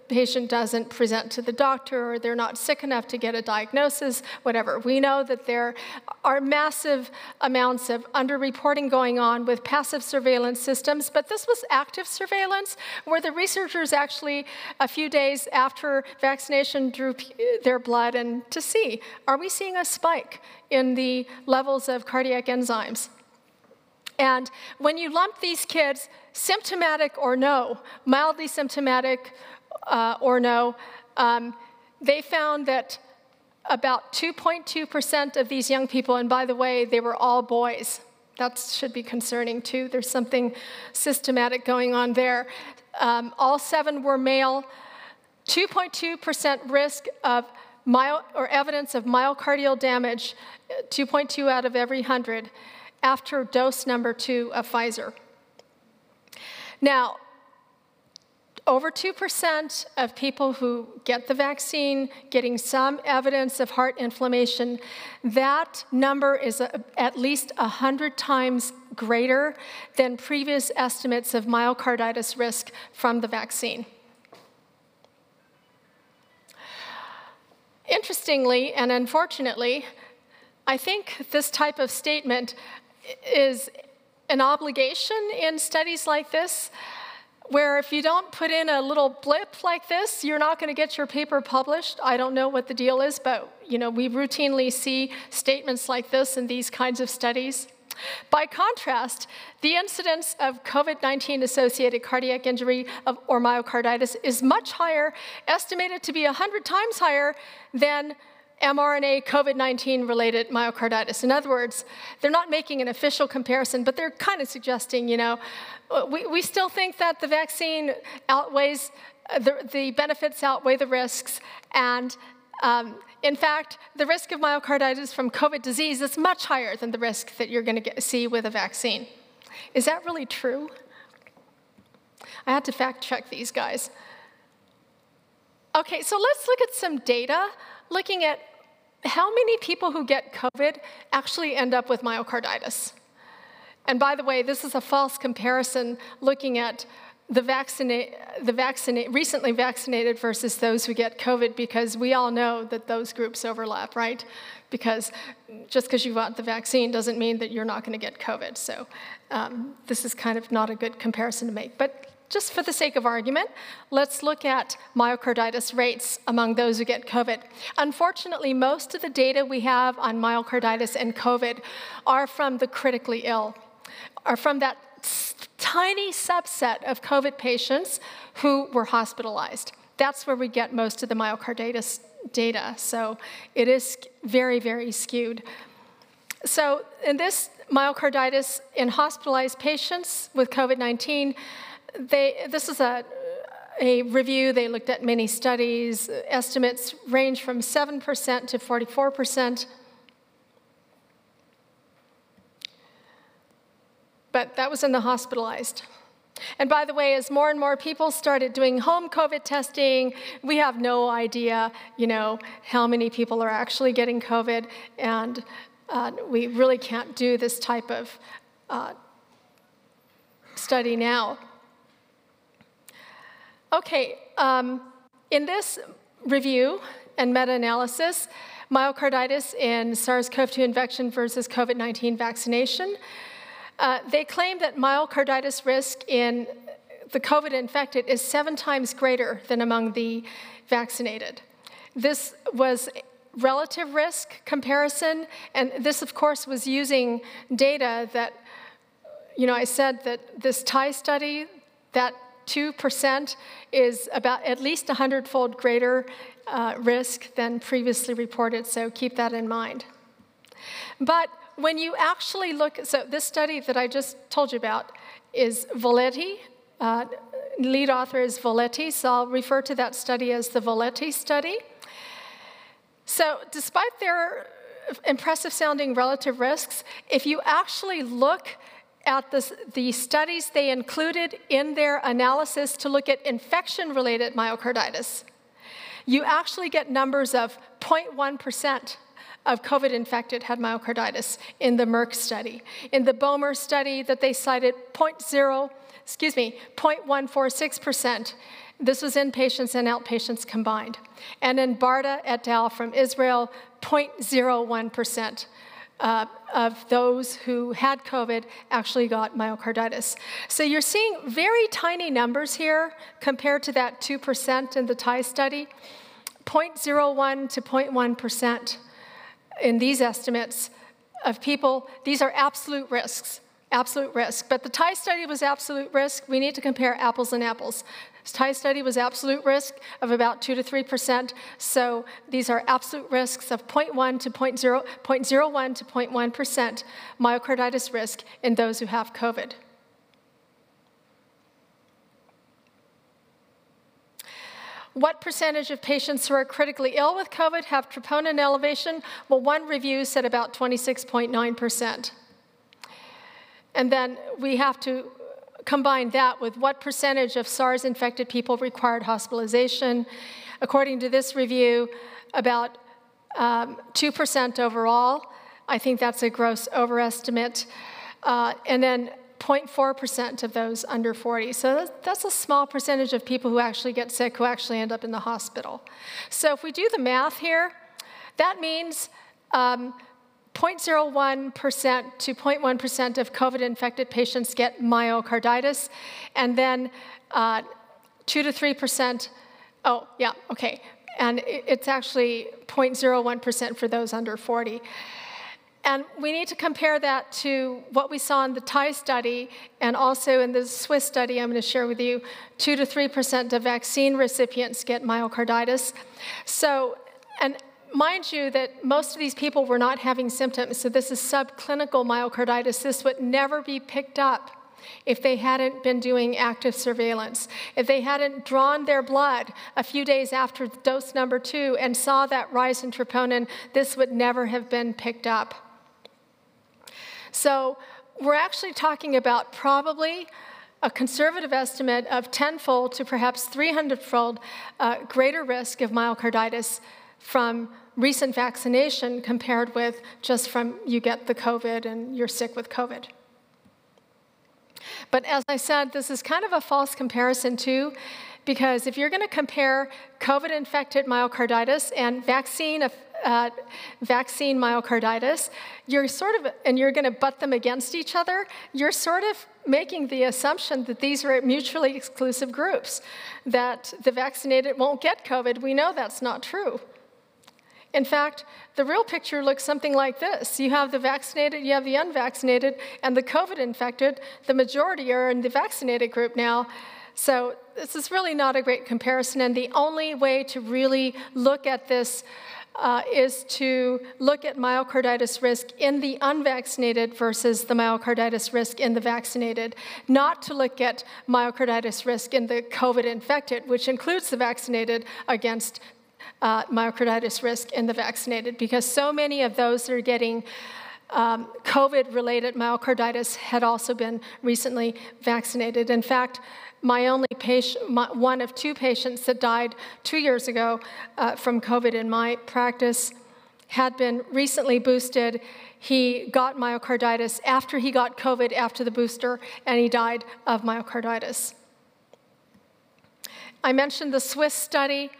patient doesn't present to the doctor, or they're not sick enough to get a diagnosis, whatever. We know that there are massive amounts of underreporting going on with passive surveillance systems, but this was active surveillance, where the researchers actually, a few days after vaccination, drew their blood and to see, are we seeing a spike in the levels of cardiac enzymes? And when you lump these kids, symptomatic or no, mildly symptomatic or no, they found that about 2.2% of these young people, and by the way, they were all boys. That should be concerning too. There's something systematic going on there. All 7 were male. 2.2% risk of evidence of myocardial damage, 2.2 out of every 100, after dose number 2 of Pfizer. Now, over 2% of people who get the vaccine getting some evidence of heart inflammation, that number is at least 100 times greater than previous estimates of myocarditis risk from the vaccine. Interestingly and unfortunately, I think this type of statement is an obligation in studies like this, where if you don't put in a little blip like this, you're not going to get your paper published. I don't know what the deal is, but we routinely see statements like this in these kinds of studies. By contrast, the incidence of COVID-19 associated cardiac injury or myocarditis is much higher, estimated to be 100 times higher than mRNA COVID-19 related myocarditis. In other words, they're not making an official comparison, but they're kind of suggesting, we still think that the vaccine outweighs, the benefits outweigh the risks, and in fact, the risk of myocarditis from COVID disease is much higher than the risk that you're going to see with a vaccine. Is that really true? I had to fact check these guys. Okay, so let's look at some data looking at how many people who get COVID actually end up with myocarditis. And by the way, this is a false comparison looking at the recently vaccinated versus those who get COVID, because we all know that those groups overlap, right? Because just because you got the vaccine doesn't mean that you're not going to get COVID. So this is kind of not a good comparison to make. But just for the sake of argument, let's look at myocarditis rates among those who get COVID. Unfortunately, most of the data we have on myocarditis and COVID are from the critically ill, are from that tiny subset of COVID patients who were hospitalized. That's where we get most of the myocarditis data. So it is very, very skewed. So in this myocarditis in hospitalized patients with COVID-19, this is a review. They looked at many studies. Estimates range from 7% to 44%. But that was in the hospitalized. And by the way, as more and more people started doing home COVID testing, we have no idea, how many people are actually getting COVID, and we really can't do this type of study now. Okay, in this review and meta-analysis, myocarditis in SARS-CoV-2 infection versus COVID-19 vaccination, they claim that myocarditis risk in the COVID-infected is 7 times greater than among the vaccinated. This was relative risk comparison, and this, of course, was using data that, I said that this Thai study, that 2% is about at least 100-fold greater risk than previously reported, so keep that in mind. But when you actually look, so this study that I just told you about is Voletti. Lead author is Voletti, so I'll refer to that study as the Voletti study. So despite their impressive sounding relative risks, if you actually look at the studies they included in their analysis to look at infection-related myocarditis, you actually get numbers of 0.1% of COVID-infected had myocarditis in the Merck study. In the Boehmer study that they cited, 0.146%, This was inpatients and outpatients combined. And in Barda et al. From Israel, 0.01% of those who had COVID actually got myocarditis. So you're seeing very tiny numbers here compared to that 2% in the Thai study. 0.01 to 0.1% in these estimates of people. These are absolute risks, absolute risk. But the Thai study was absolute risk. We need to compare apples and apples. The Thai study was absolute risk of about 2 to 3%. So these are absolute risks of 0.01 to 0.1% myocarditis risk in those who have COVID. What percentage of patients who are critically ill with COVID have troponin elevation? Well, one review said about 26.9%. And then we have to combine that with what percentage of SARS-infected people required hospitalization. According to this review, about 2% overall. I think that's a gross overestimate. And then 0.4% of those under 40. So that's a small percentage of people who actually get sick, who actually end up in the hospital. So if we do the math here, that means 0.01% to 0.1% of COVID-infected patients get myocarditis, and then 2 to 3%, oh, yeah, okay. And it's actually 0.01% for those under 40. And we need to compare that to what we saw in the Thai study and also in the Swiss study I'm going to share with you. 2 to 3% of vaccine recipients get myocarditis. So, and mind you that most of these people were not having symptoms, so this is subclinical myocarditis. This would never be picked up if they hadn't been doing active surveillance. If they hadn't drawn their blood a few days after dose number 2 and saw that rise in troponin, this would never have been picked up. So we're actually talking about probably a conservative estimate of 10-fold to perhaps 300-fold greater risk of myocarditis from recent vaccination compared with just from you get the COVID and you're sick with COVID. But as I said, this is kind of a false comparison too, because if you're going to compare COVID-infected myocarditis and vaccine myocarditis, you're going to butt them against each other, you're sort of making the assumption that these are mutually exclusive groups, that the vaccinated won't get COVID. We know that's not true. In fact, the real picture looks something like this. You have the vaccinated, you have the unvaccinated, and the COVID-infected. The majority are in the vaccinated group now. So this is really not a great comparison, and the only way to really look at this is to look at myocarditis risk in the unvaccinated versus the myocarditis risk in the vaccinated, not to look at myocarditis risk in the COVID-infected, which includes the vaccinated, against myocarditis risk in the vaccinated, because so many of those that are getting COVID-related myocarditis had also been recently vaccinated. In fact, my only patient, one of 2 patients that died 2 years ago from COVID in my practice had been recently boosted. He got myocarditis after he got COVID after the booster, and he died of myocarditis. I mentioned the Swiss study.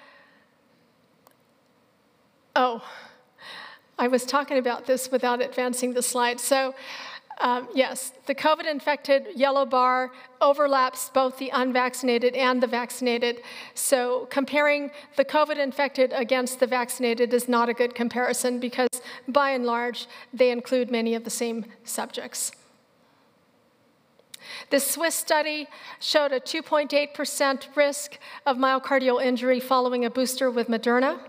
Oh, I was talking about this without advancing the slide. So, yes, the COVID-infected yellow bar overlaps both the unvaccinated and the vaccinated. So comparing the COVID-infected against the vaccinated is not a good comparison because, by and large, they include many of the same subjects. The Swiss study showed a 2.8% risk of myocardial injury following a booster with Moderna.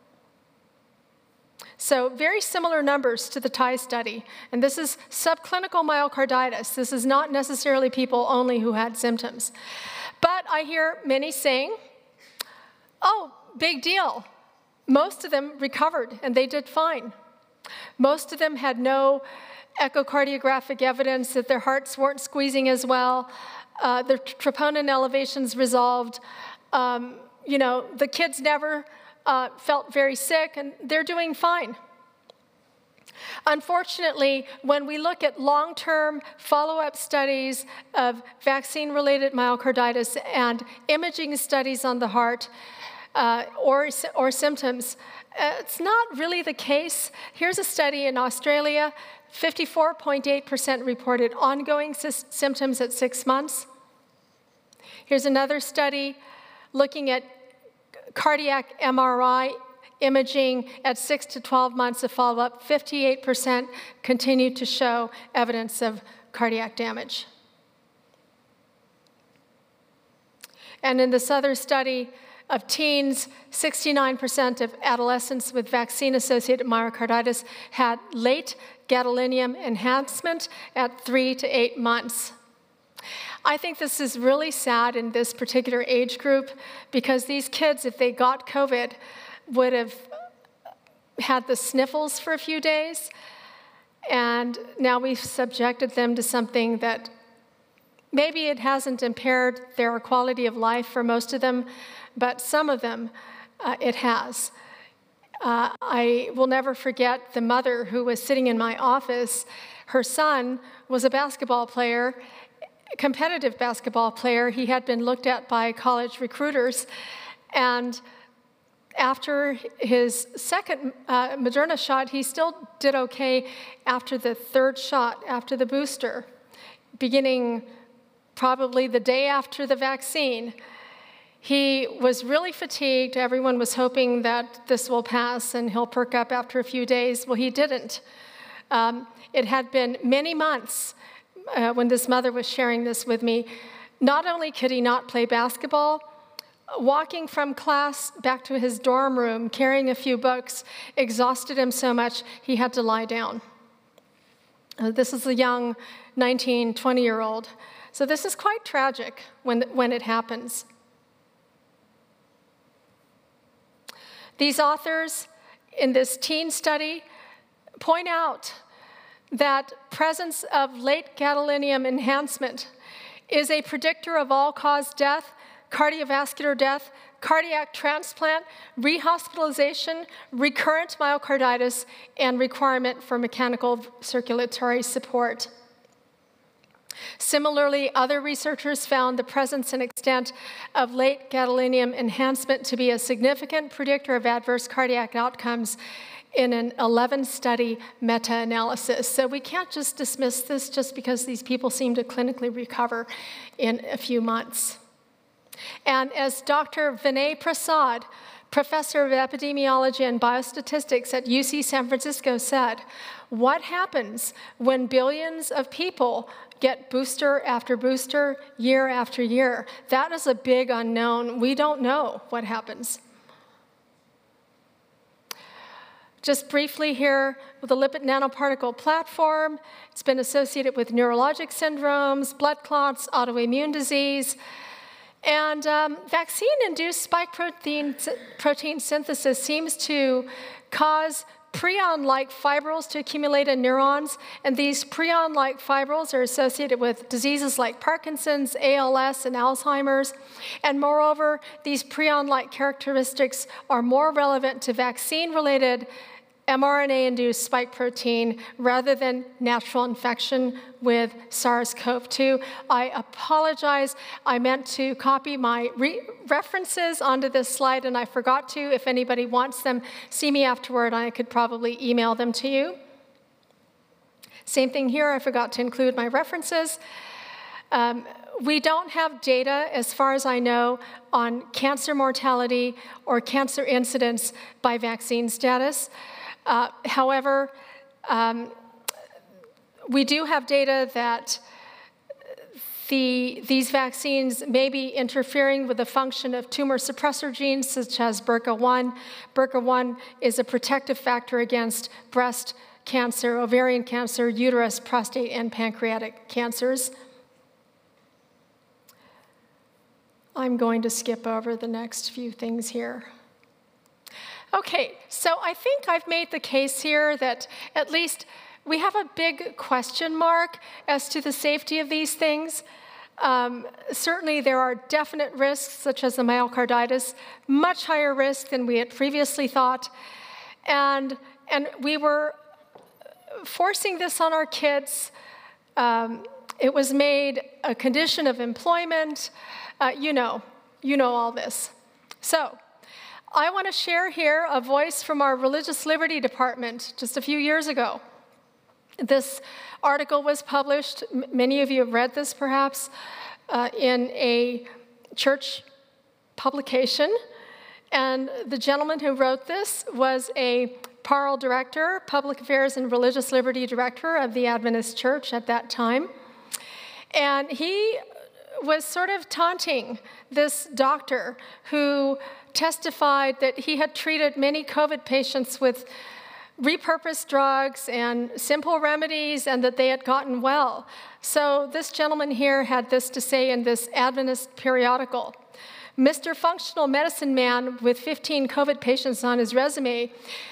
So very similar numbers to the Thai study. And this is subclinical myocarditis. This is not necessarily people only who had symptoms. But I hear many saying, oh, big deal. Most of them recovered and they did fine. Most of them had no echocardiographic evidence that their hearts weren't squeezing as well. Their troponin elevations resolved. The kids never felt very sick, and they're doing fine. Unfortunately, when we look at long-term follow-up studies of vaccine-related myocarditis and imaging studies on the heart or symptoms, it's not really the case. Here's a study in Australia. 54.8% reported ongoing symptoms at 6 months. Here's another study looking at cardiac MRI imaging at 6 to 12 months of follow-up. 58% continued to show evidence of cardiac damage. And in this other study of teens, 69% of adolescents with vaccine-associated myocarditis had late gadolinium enhancement at 3 to 8 months. I think this is really sad in this particular age group because these kids, if they got COVID, would have had the sniffles for a few days, and now we've subjected them to something that maybe it hasn't impaired their quality of life for most of them, but some of them it has. I will never forget the mother who was sitting in my office. Her son was a basketball player, competitive basketball player. He had been looked at by college recruiters, and after his second Moderna shot, he still did okay after the third shot, after the booster, beginning probably the day after the vaccine. He was really fatigued. Everyone was hoping that this will pass and he'll perk up after a few days. Well, he didn't. It had been many months when this mother was sharing this with me. Not only could he not play basketball, walking from class back to his dorm room, carrying a few books, exhausted him so much he had to lie down. This is a young 19, 20-year-old. So this is quite tragic when it happens. These authors in this teen study point out that presence of late gadolinium enhancement is a predictor of all-cause death, cardiovascular death, cardiac transplant, rehospitalization, recurrent myocarditis, and requirement for mechanical circulatory support. Similarly, other researchers found the presence and extent of late gadolinium enhancement to be a significant predictor of adverse cardiac outcomes in an 11-study meta-analysis. So we can't just dismiss this just because these people seem to clinically recover in a few months. And as Dr. Vinay Prasad, professor of epidemiology and biostatistics at UC San Francisco said, what happens when billions of people get booster after booster, year after year? That is a big unknown. We don't know what happens. Just briefly here, with the lipid nanoparticle platform, it's been associated with neurologic syndromes, blood clots, autoimmune disease, and vaccine-induced spike protein synthesis seems to cause prion-like fibrils to accumulate in neurons, and these prion-like fibrils are associated with diseases like Parkinson's, ALS, and Alzheimer's. And moreover, these prion-like characteristics are more relevant to vaccine-related mRNA-induced spike protein rather than natural infection with SARS-CoV-2. I apologize. I meant to copy my references onto this slide, and I forgot to. If anybody wants them, see me afterward. I could probably email them to you. Same thing here. I forgot to include my references. We don't have data, as far as I know, on cancer mortality or cancer incidence by vaccine status. However, we do have data that these vaccines may be interfering with the function of tumor suppressor genes such as BRCA1. BRCA1 is a protective factor against breast cancer, ovarian cancer, uterus, prostate, and pancreatic cancers. I'm going to skip over the next few things here. Okay, so I think I've made the case here that at least we have a big question mark as to the safety of these things. Certainly there are definite risks, such as the myocarditis, much higher risk than we had previously thought. And forcing this on our kids. It was made a condition of employment. You know all this. So I want to share here a voice from our Religious Liberty Department just a few years ago. This article was published, many of you have read this perhaps, in a church publication. And the gentleman who wrote this was a Parle Director, Public Affairs and Religious Liberty Director of the Adventist Church at that time. And he was sort of taunting this doctor who testified that he had treated many COVID patients with repurposed drugs and simple remedies and that they had gotten well. So this gentleman here had this to say in this Adventist periodical. Mr. Functional Medicine Man with 15 COVID patients on his resume.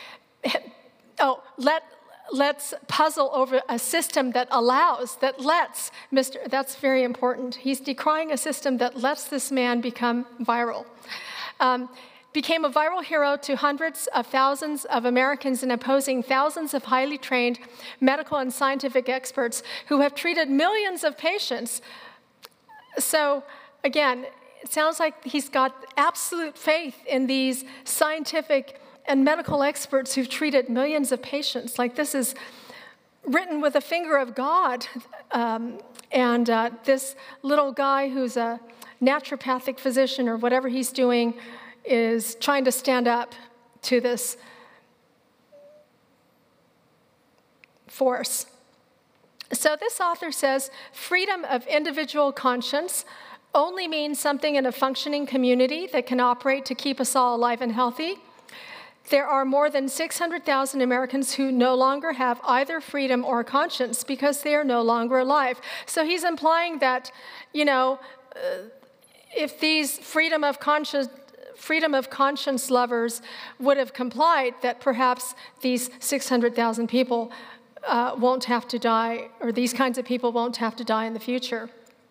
Let's puzzle over a system that allows, that lets, that's very important. He's decrying a system that lets this man become viral. Became a viral hero to hundreds of thousands of Americans and opposing thousands of highly trained medical and scientific experts who have treated millions of patients. So again, it sounds like he's got absolute faith in these scientific and medical experts who've treated millions of patients. Like this is written with a finger of God. This little guy who's a naturopathic physician or whatever he's doing is trying to stand up to this force. So this author says, freedom of individual conscience only means something in a functioning community that can operate to keep us all alive and healthy. There are more than 600,000 Americans who no longer have either freedom or conscience because they are no longer alive. So he's implying that, if these freedom of conscience lovers would have complied, that perhaps these 600,000 people won't have to die, or these kinds of people won't have to die in the future.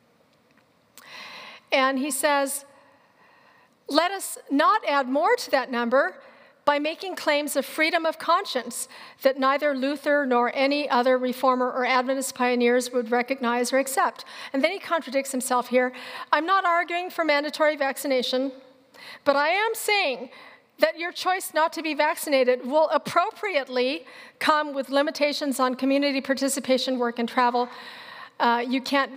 And he says, let us not add more to that number by making claims of freedom of conscience that neither Luther nor any other reformer or Adventist pioneers would recognize or accept. And then he contradicts himself here. I'm not arguing for mandatory vaccination, but I am saying that your choice not to be vaccinated will appropriately come with limitations on community participation, work, and travel. You can't,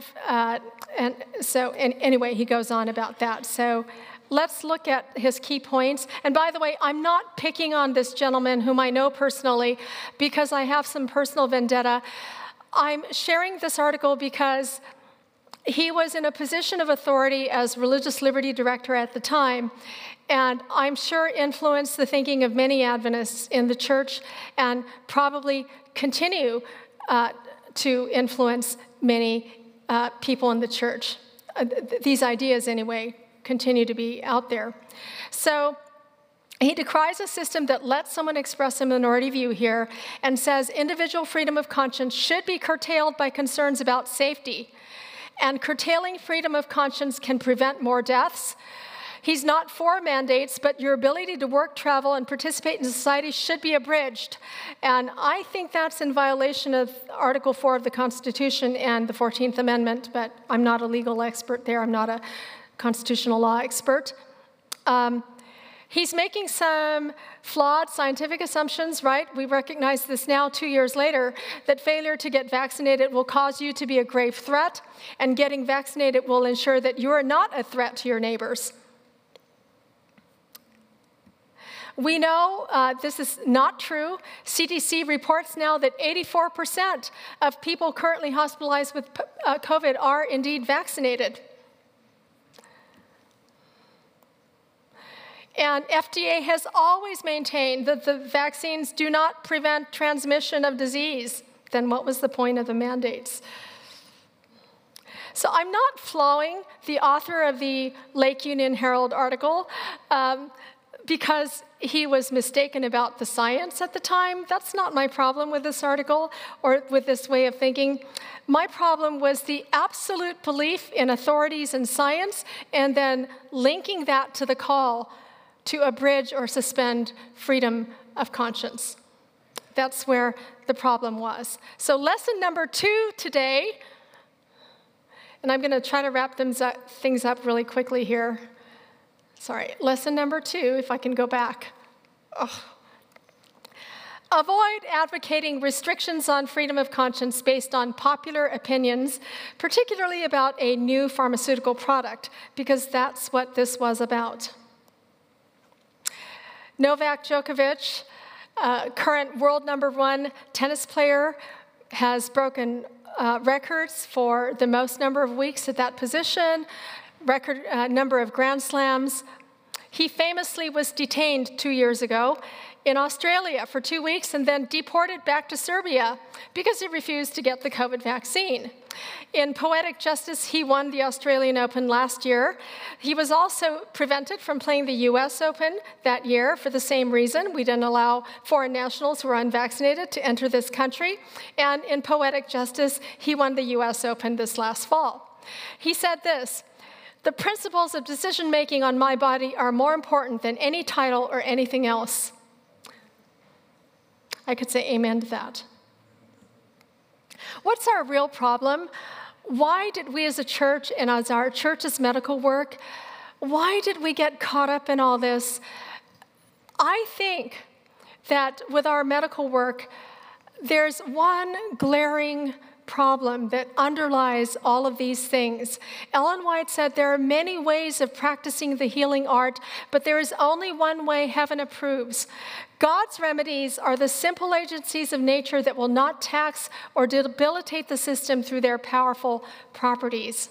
anyway, he goes on about that. So let's look at his key points. And by the way, I'm not picking on this gentleman whom I know personally because I have some personal vendetta. I'm sharing this article because he was in a position of authority as Religious Liberty Director at the time, and I'm sure influenced the thinking of many Adventists in the church and probably continue to influence many people in the church. These ideas, anyway, continue to be out there. So he decries a system that lets someone express a minority view here and says individual freedom of conscience should be curtailed by concerns about safety. And curtailing freedom of conscience can prevent more deaths. He's not for mandates, but your ability to work, travel, and participate in society should be abridged. And I think that's in violation of Article 4 of the Constitution and the 14th Amendment, but I'm not a legal expert there. I'm not a constitutional law expert. He's making some flawed scientific assumptions, right? We recognize this now 2 years later, that failure to get vaccinated will cause you to be a grave threat, and getting vaccinated will ensure that you are not a threat to your neighbors. We know this is not true. CDC reports now that 84% of people currently hospitalized with COVID are indeed vaccinated. And FDA has always maintained that the vaccines do not prevent transmission of disease. Then what was the point of the mandates? So I'm not flawing the author of the Lake Union Herald article because he was mistaken about the science at the time. That's not my problem with this article or with this way of thinking. My problem was the absolute belief in authorities and science and then linking that to the call to abridge or suspend freedom of conscience. That's where the problem was. So lesson number 2 today, and I'm going to try to wrap things up really quickly here. Sorry, lesson number 2, if I can go back. Avoid advocating restrictions on freedom of conscience based on popular opinions, particularly about a new pharmaceutical product, because that's what this was about. Novak Djokovic, current world #1 tennis player, has broken records for the most number of weeks at that position, record number of Grand Slams. He famously was detained 2 years ago in Australia for 2 weeks and then deported back to Serbia because he refused to get the COVID vaccine. In poetic justice, he won the Australian Open last year. He was also prevented from playing the US Open that year for the same reason. We didn't allow foreign nationals who are unvaccinated to enter this country. And in poetic justice, he won the US Open this last fall. He said this: "The principles of decision-making on my body are more important than any title or anything else." I could say amen to that. What's our real problem? Why did we as a church and as our church's medical work, why did we get caught up in all this? I think that with our medical work, there's one glaring problem that underlies all of these things. Ellen White said there are many ways of practicing the healing art, but there is only one way heaven approves. God's remedies are the simple agencies of nature that will not tax or debilitate the system through their powerful properties.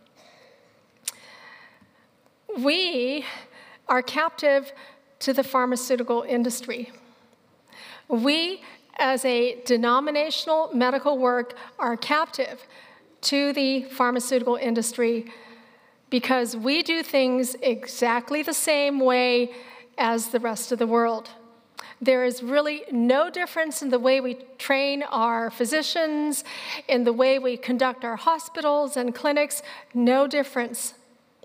We are captive to the pharmaceutical industry. We, as a denominational medical work, are captive to the pharmaceutical industry because we do things exactly the same way as the rest of the world. There is really no difference in the way we train our physicians, in the way we conduct our hospitals and clinics, no difference.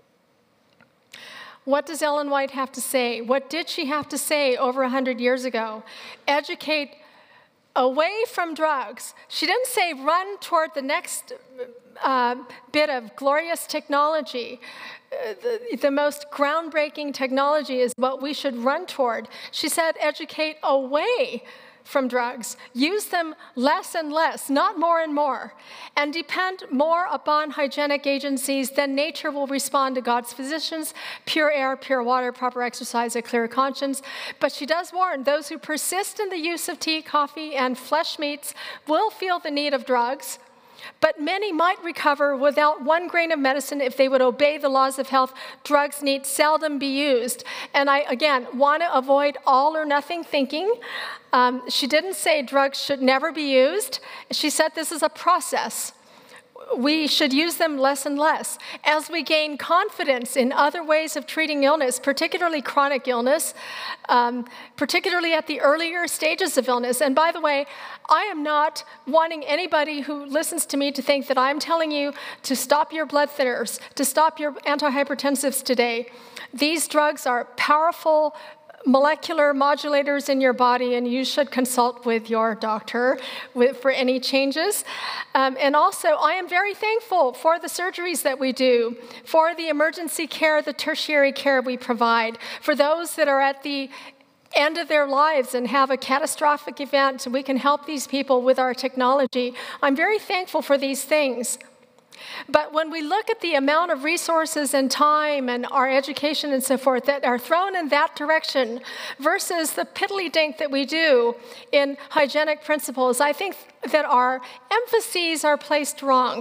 What does Ellen White have to say? What did she have to say over 100 years ago? Educate away from drugs. She didn't say run toward the next bit of glorious technology. The most groundbreaking technology is what we should run toward. She said educate away from drugs. Use them less and less, not more and more. And depend more upon hygienic agencies, then nature will respond to God's physicians: pure air, pure water, proper exercise, a clear conscience. But she does warn those who persist in the use of tea, coffee, and flesh meats will feel the need of drugs. But many might recover without 1 grain of medicine if they would obey the laws of health. Drugs need seldom be used. And I, again, want to avoid all or nothing thinking. She didn't say drugs should never be used. She said this is a process. We should use them less and less. As we gain confidence in other ways of treating illness, particularly chronic illness, particularly at the earlier stages of illness. And by the way, I am not wanting anybody who listens to me to think that I'm telling you to stop your blood thinners, to stop your antihypertensives today. These drugs are powerful molecular modulators in your body, and you should consult with your doctor for any changes. And also, I am very thankful for the surgeries that we do, for the emergency care, the tertiary care we provide, for those that are at the end of their lives and have a catastrophic event. We can help these people with our technology. I'm very thankful for these things. But when we look at the amount of resources and time and our education and so forth that are thrown in that direction versus the piddly-dink that we do in hygienic principles, I think that our emphases are placed wrong.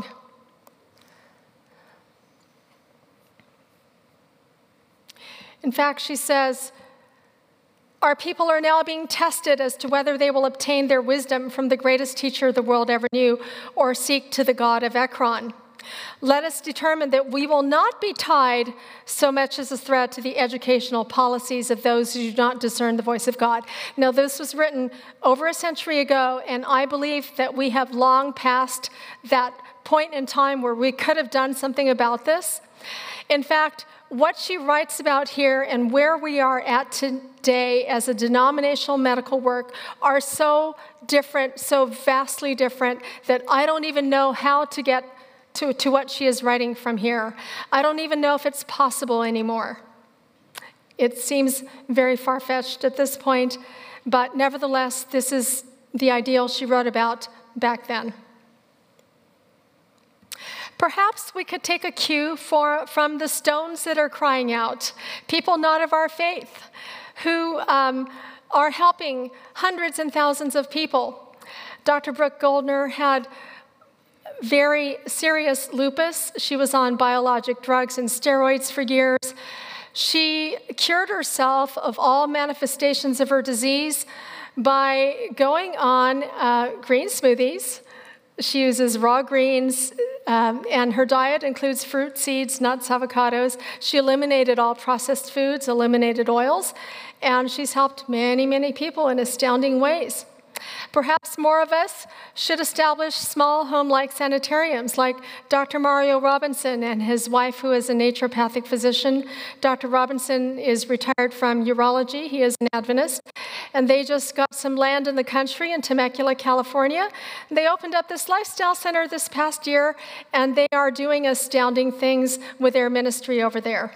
In fact, she says, our people are now being tested as to whether they will obtain their wisdom from the greatest teacher the world ever knew or seek to the God of Ekron. Let us determine that we will not be tied so much as a threat to the educational policies of those who do not discern the voice of God. Now, this was written over a century ago, and I believe that we have long passed that point in time where we could have done something about this. In fact, what she writes about here and where we are at today as a denominational medical work are so different, so vastly different, that I don't even know how to get to what she is writing from here. I don't even know if it's possible anymore. It seems very far-fetched at this point, but nevertheless, this is the ideal she wrote about back then. Perhaps we could take a cue from the stones that are crying out, people not of our faith, who are helping hundreds and thousands of people. Dr. Brooke Goldner had very serious lupus. She was on biologic drugs and steroids for years. She cured herself of all manifestations of her disease by going on green smoothies. She uses raw greens, and her diet includes fruit, seeds, nuts, avocados. She eliminated all processed foods, eliminated oils, and she's helped many, many people in astounding ways. Perhaps more of us should establish small home-like sanitariums like Dr. Mario Robinson and his wife, who is a naturopathic physician. Dr. Robinson is retired from urology. He is an Adventist. And they just got some land in the country in Temecula, California. They opened up this lifestyle center this past year, and they are doing astounding things with their ministry over there.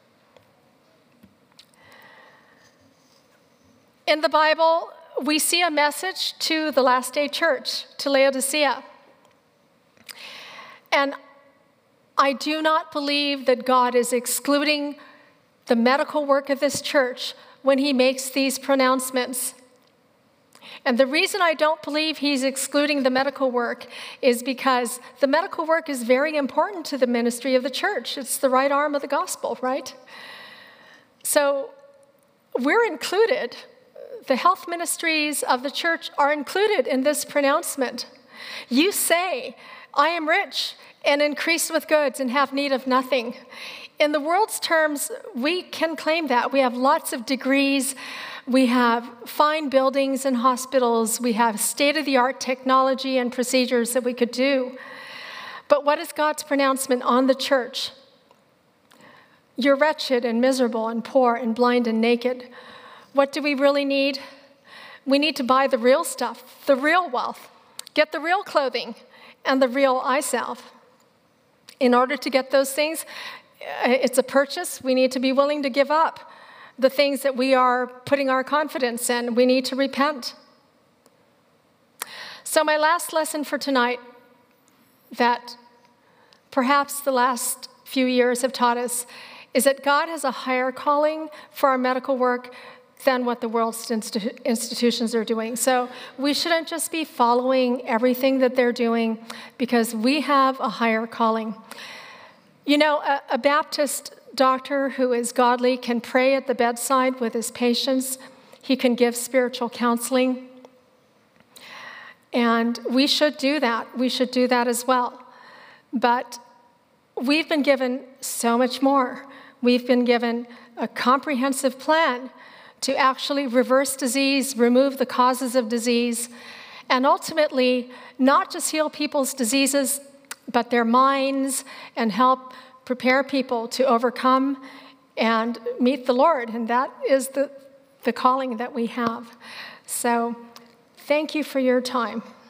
In the Bible, we see a message to the last day church, to Laodicea. And I do not believe that God is excluding the medical work of this church when he makes these pronouncements. And the reason I don't believe he's excluding the medical work is because the medical work is very important to the ministry of the church. It's the right arm of the gospel, right? So we're included. The health ministries of the church are included in this pronouncement. You say, I am rich and increased with goods and have need of nothing. In the world's terms, we can claim that. We have lots of degrees. We have fine buildings and hospitals. We have state-of-the-art technology and procedures that we could do. But what is God's pronouncement on the church? You're wretched and miserable and poor and blind and naked. What do we really need? We need to buy the real stuff, the real wealth, get the real clothing, and the real eye salve. In order to get those things, it's a purchase. We need to be willing to give up the things that we are putting our confidence in. We need to repent. So my last lesson for tonight, that perhaps the last few years have taught us, is that God has a higher calling for our medical work than what the world's institutions are doing. So we shouldn't just be following everything that they're doing, because we have a higher calling. You know, a Baptist doctor who is godly can pray at the bedside with his patients. He can give spiritual counseling. And we should do that. We should do that as well. But we've been given so much more. We've been given a comprehensive plan to actually reverse disease, remove the causes of disease, and ultimately not just heal people's diseases, but their minds, and help prepare people to overcome and meet the Lord. And that is the calling that we have. So thank you for your time.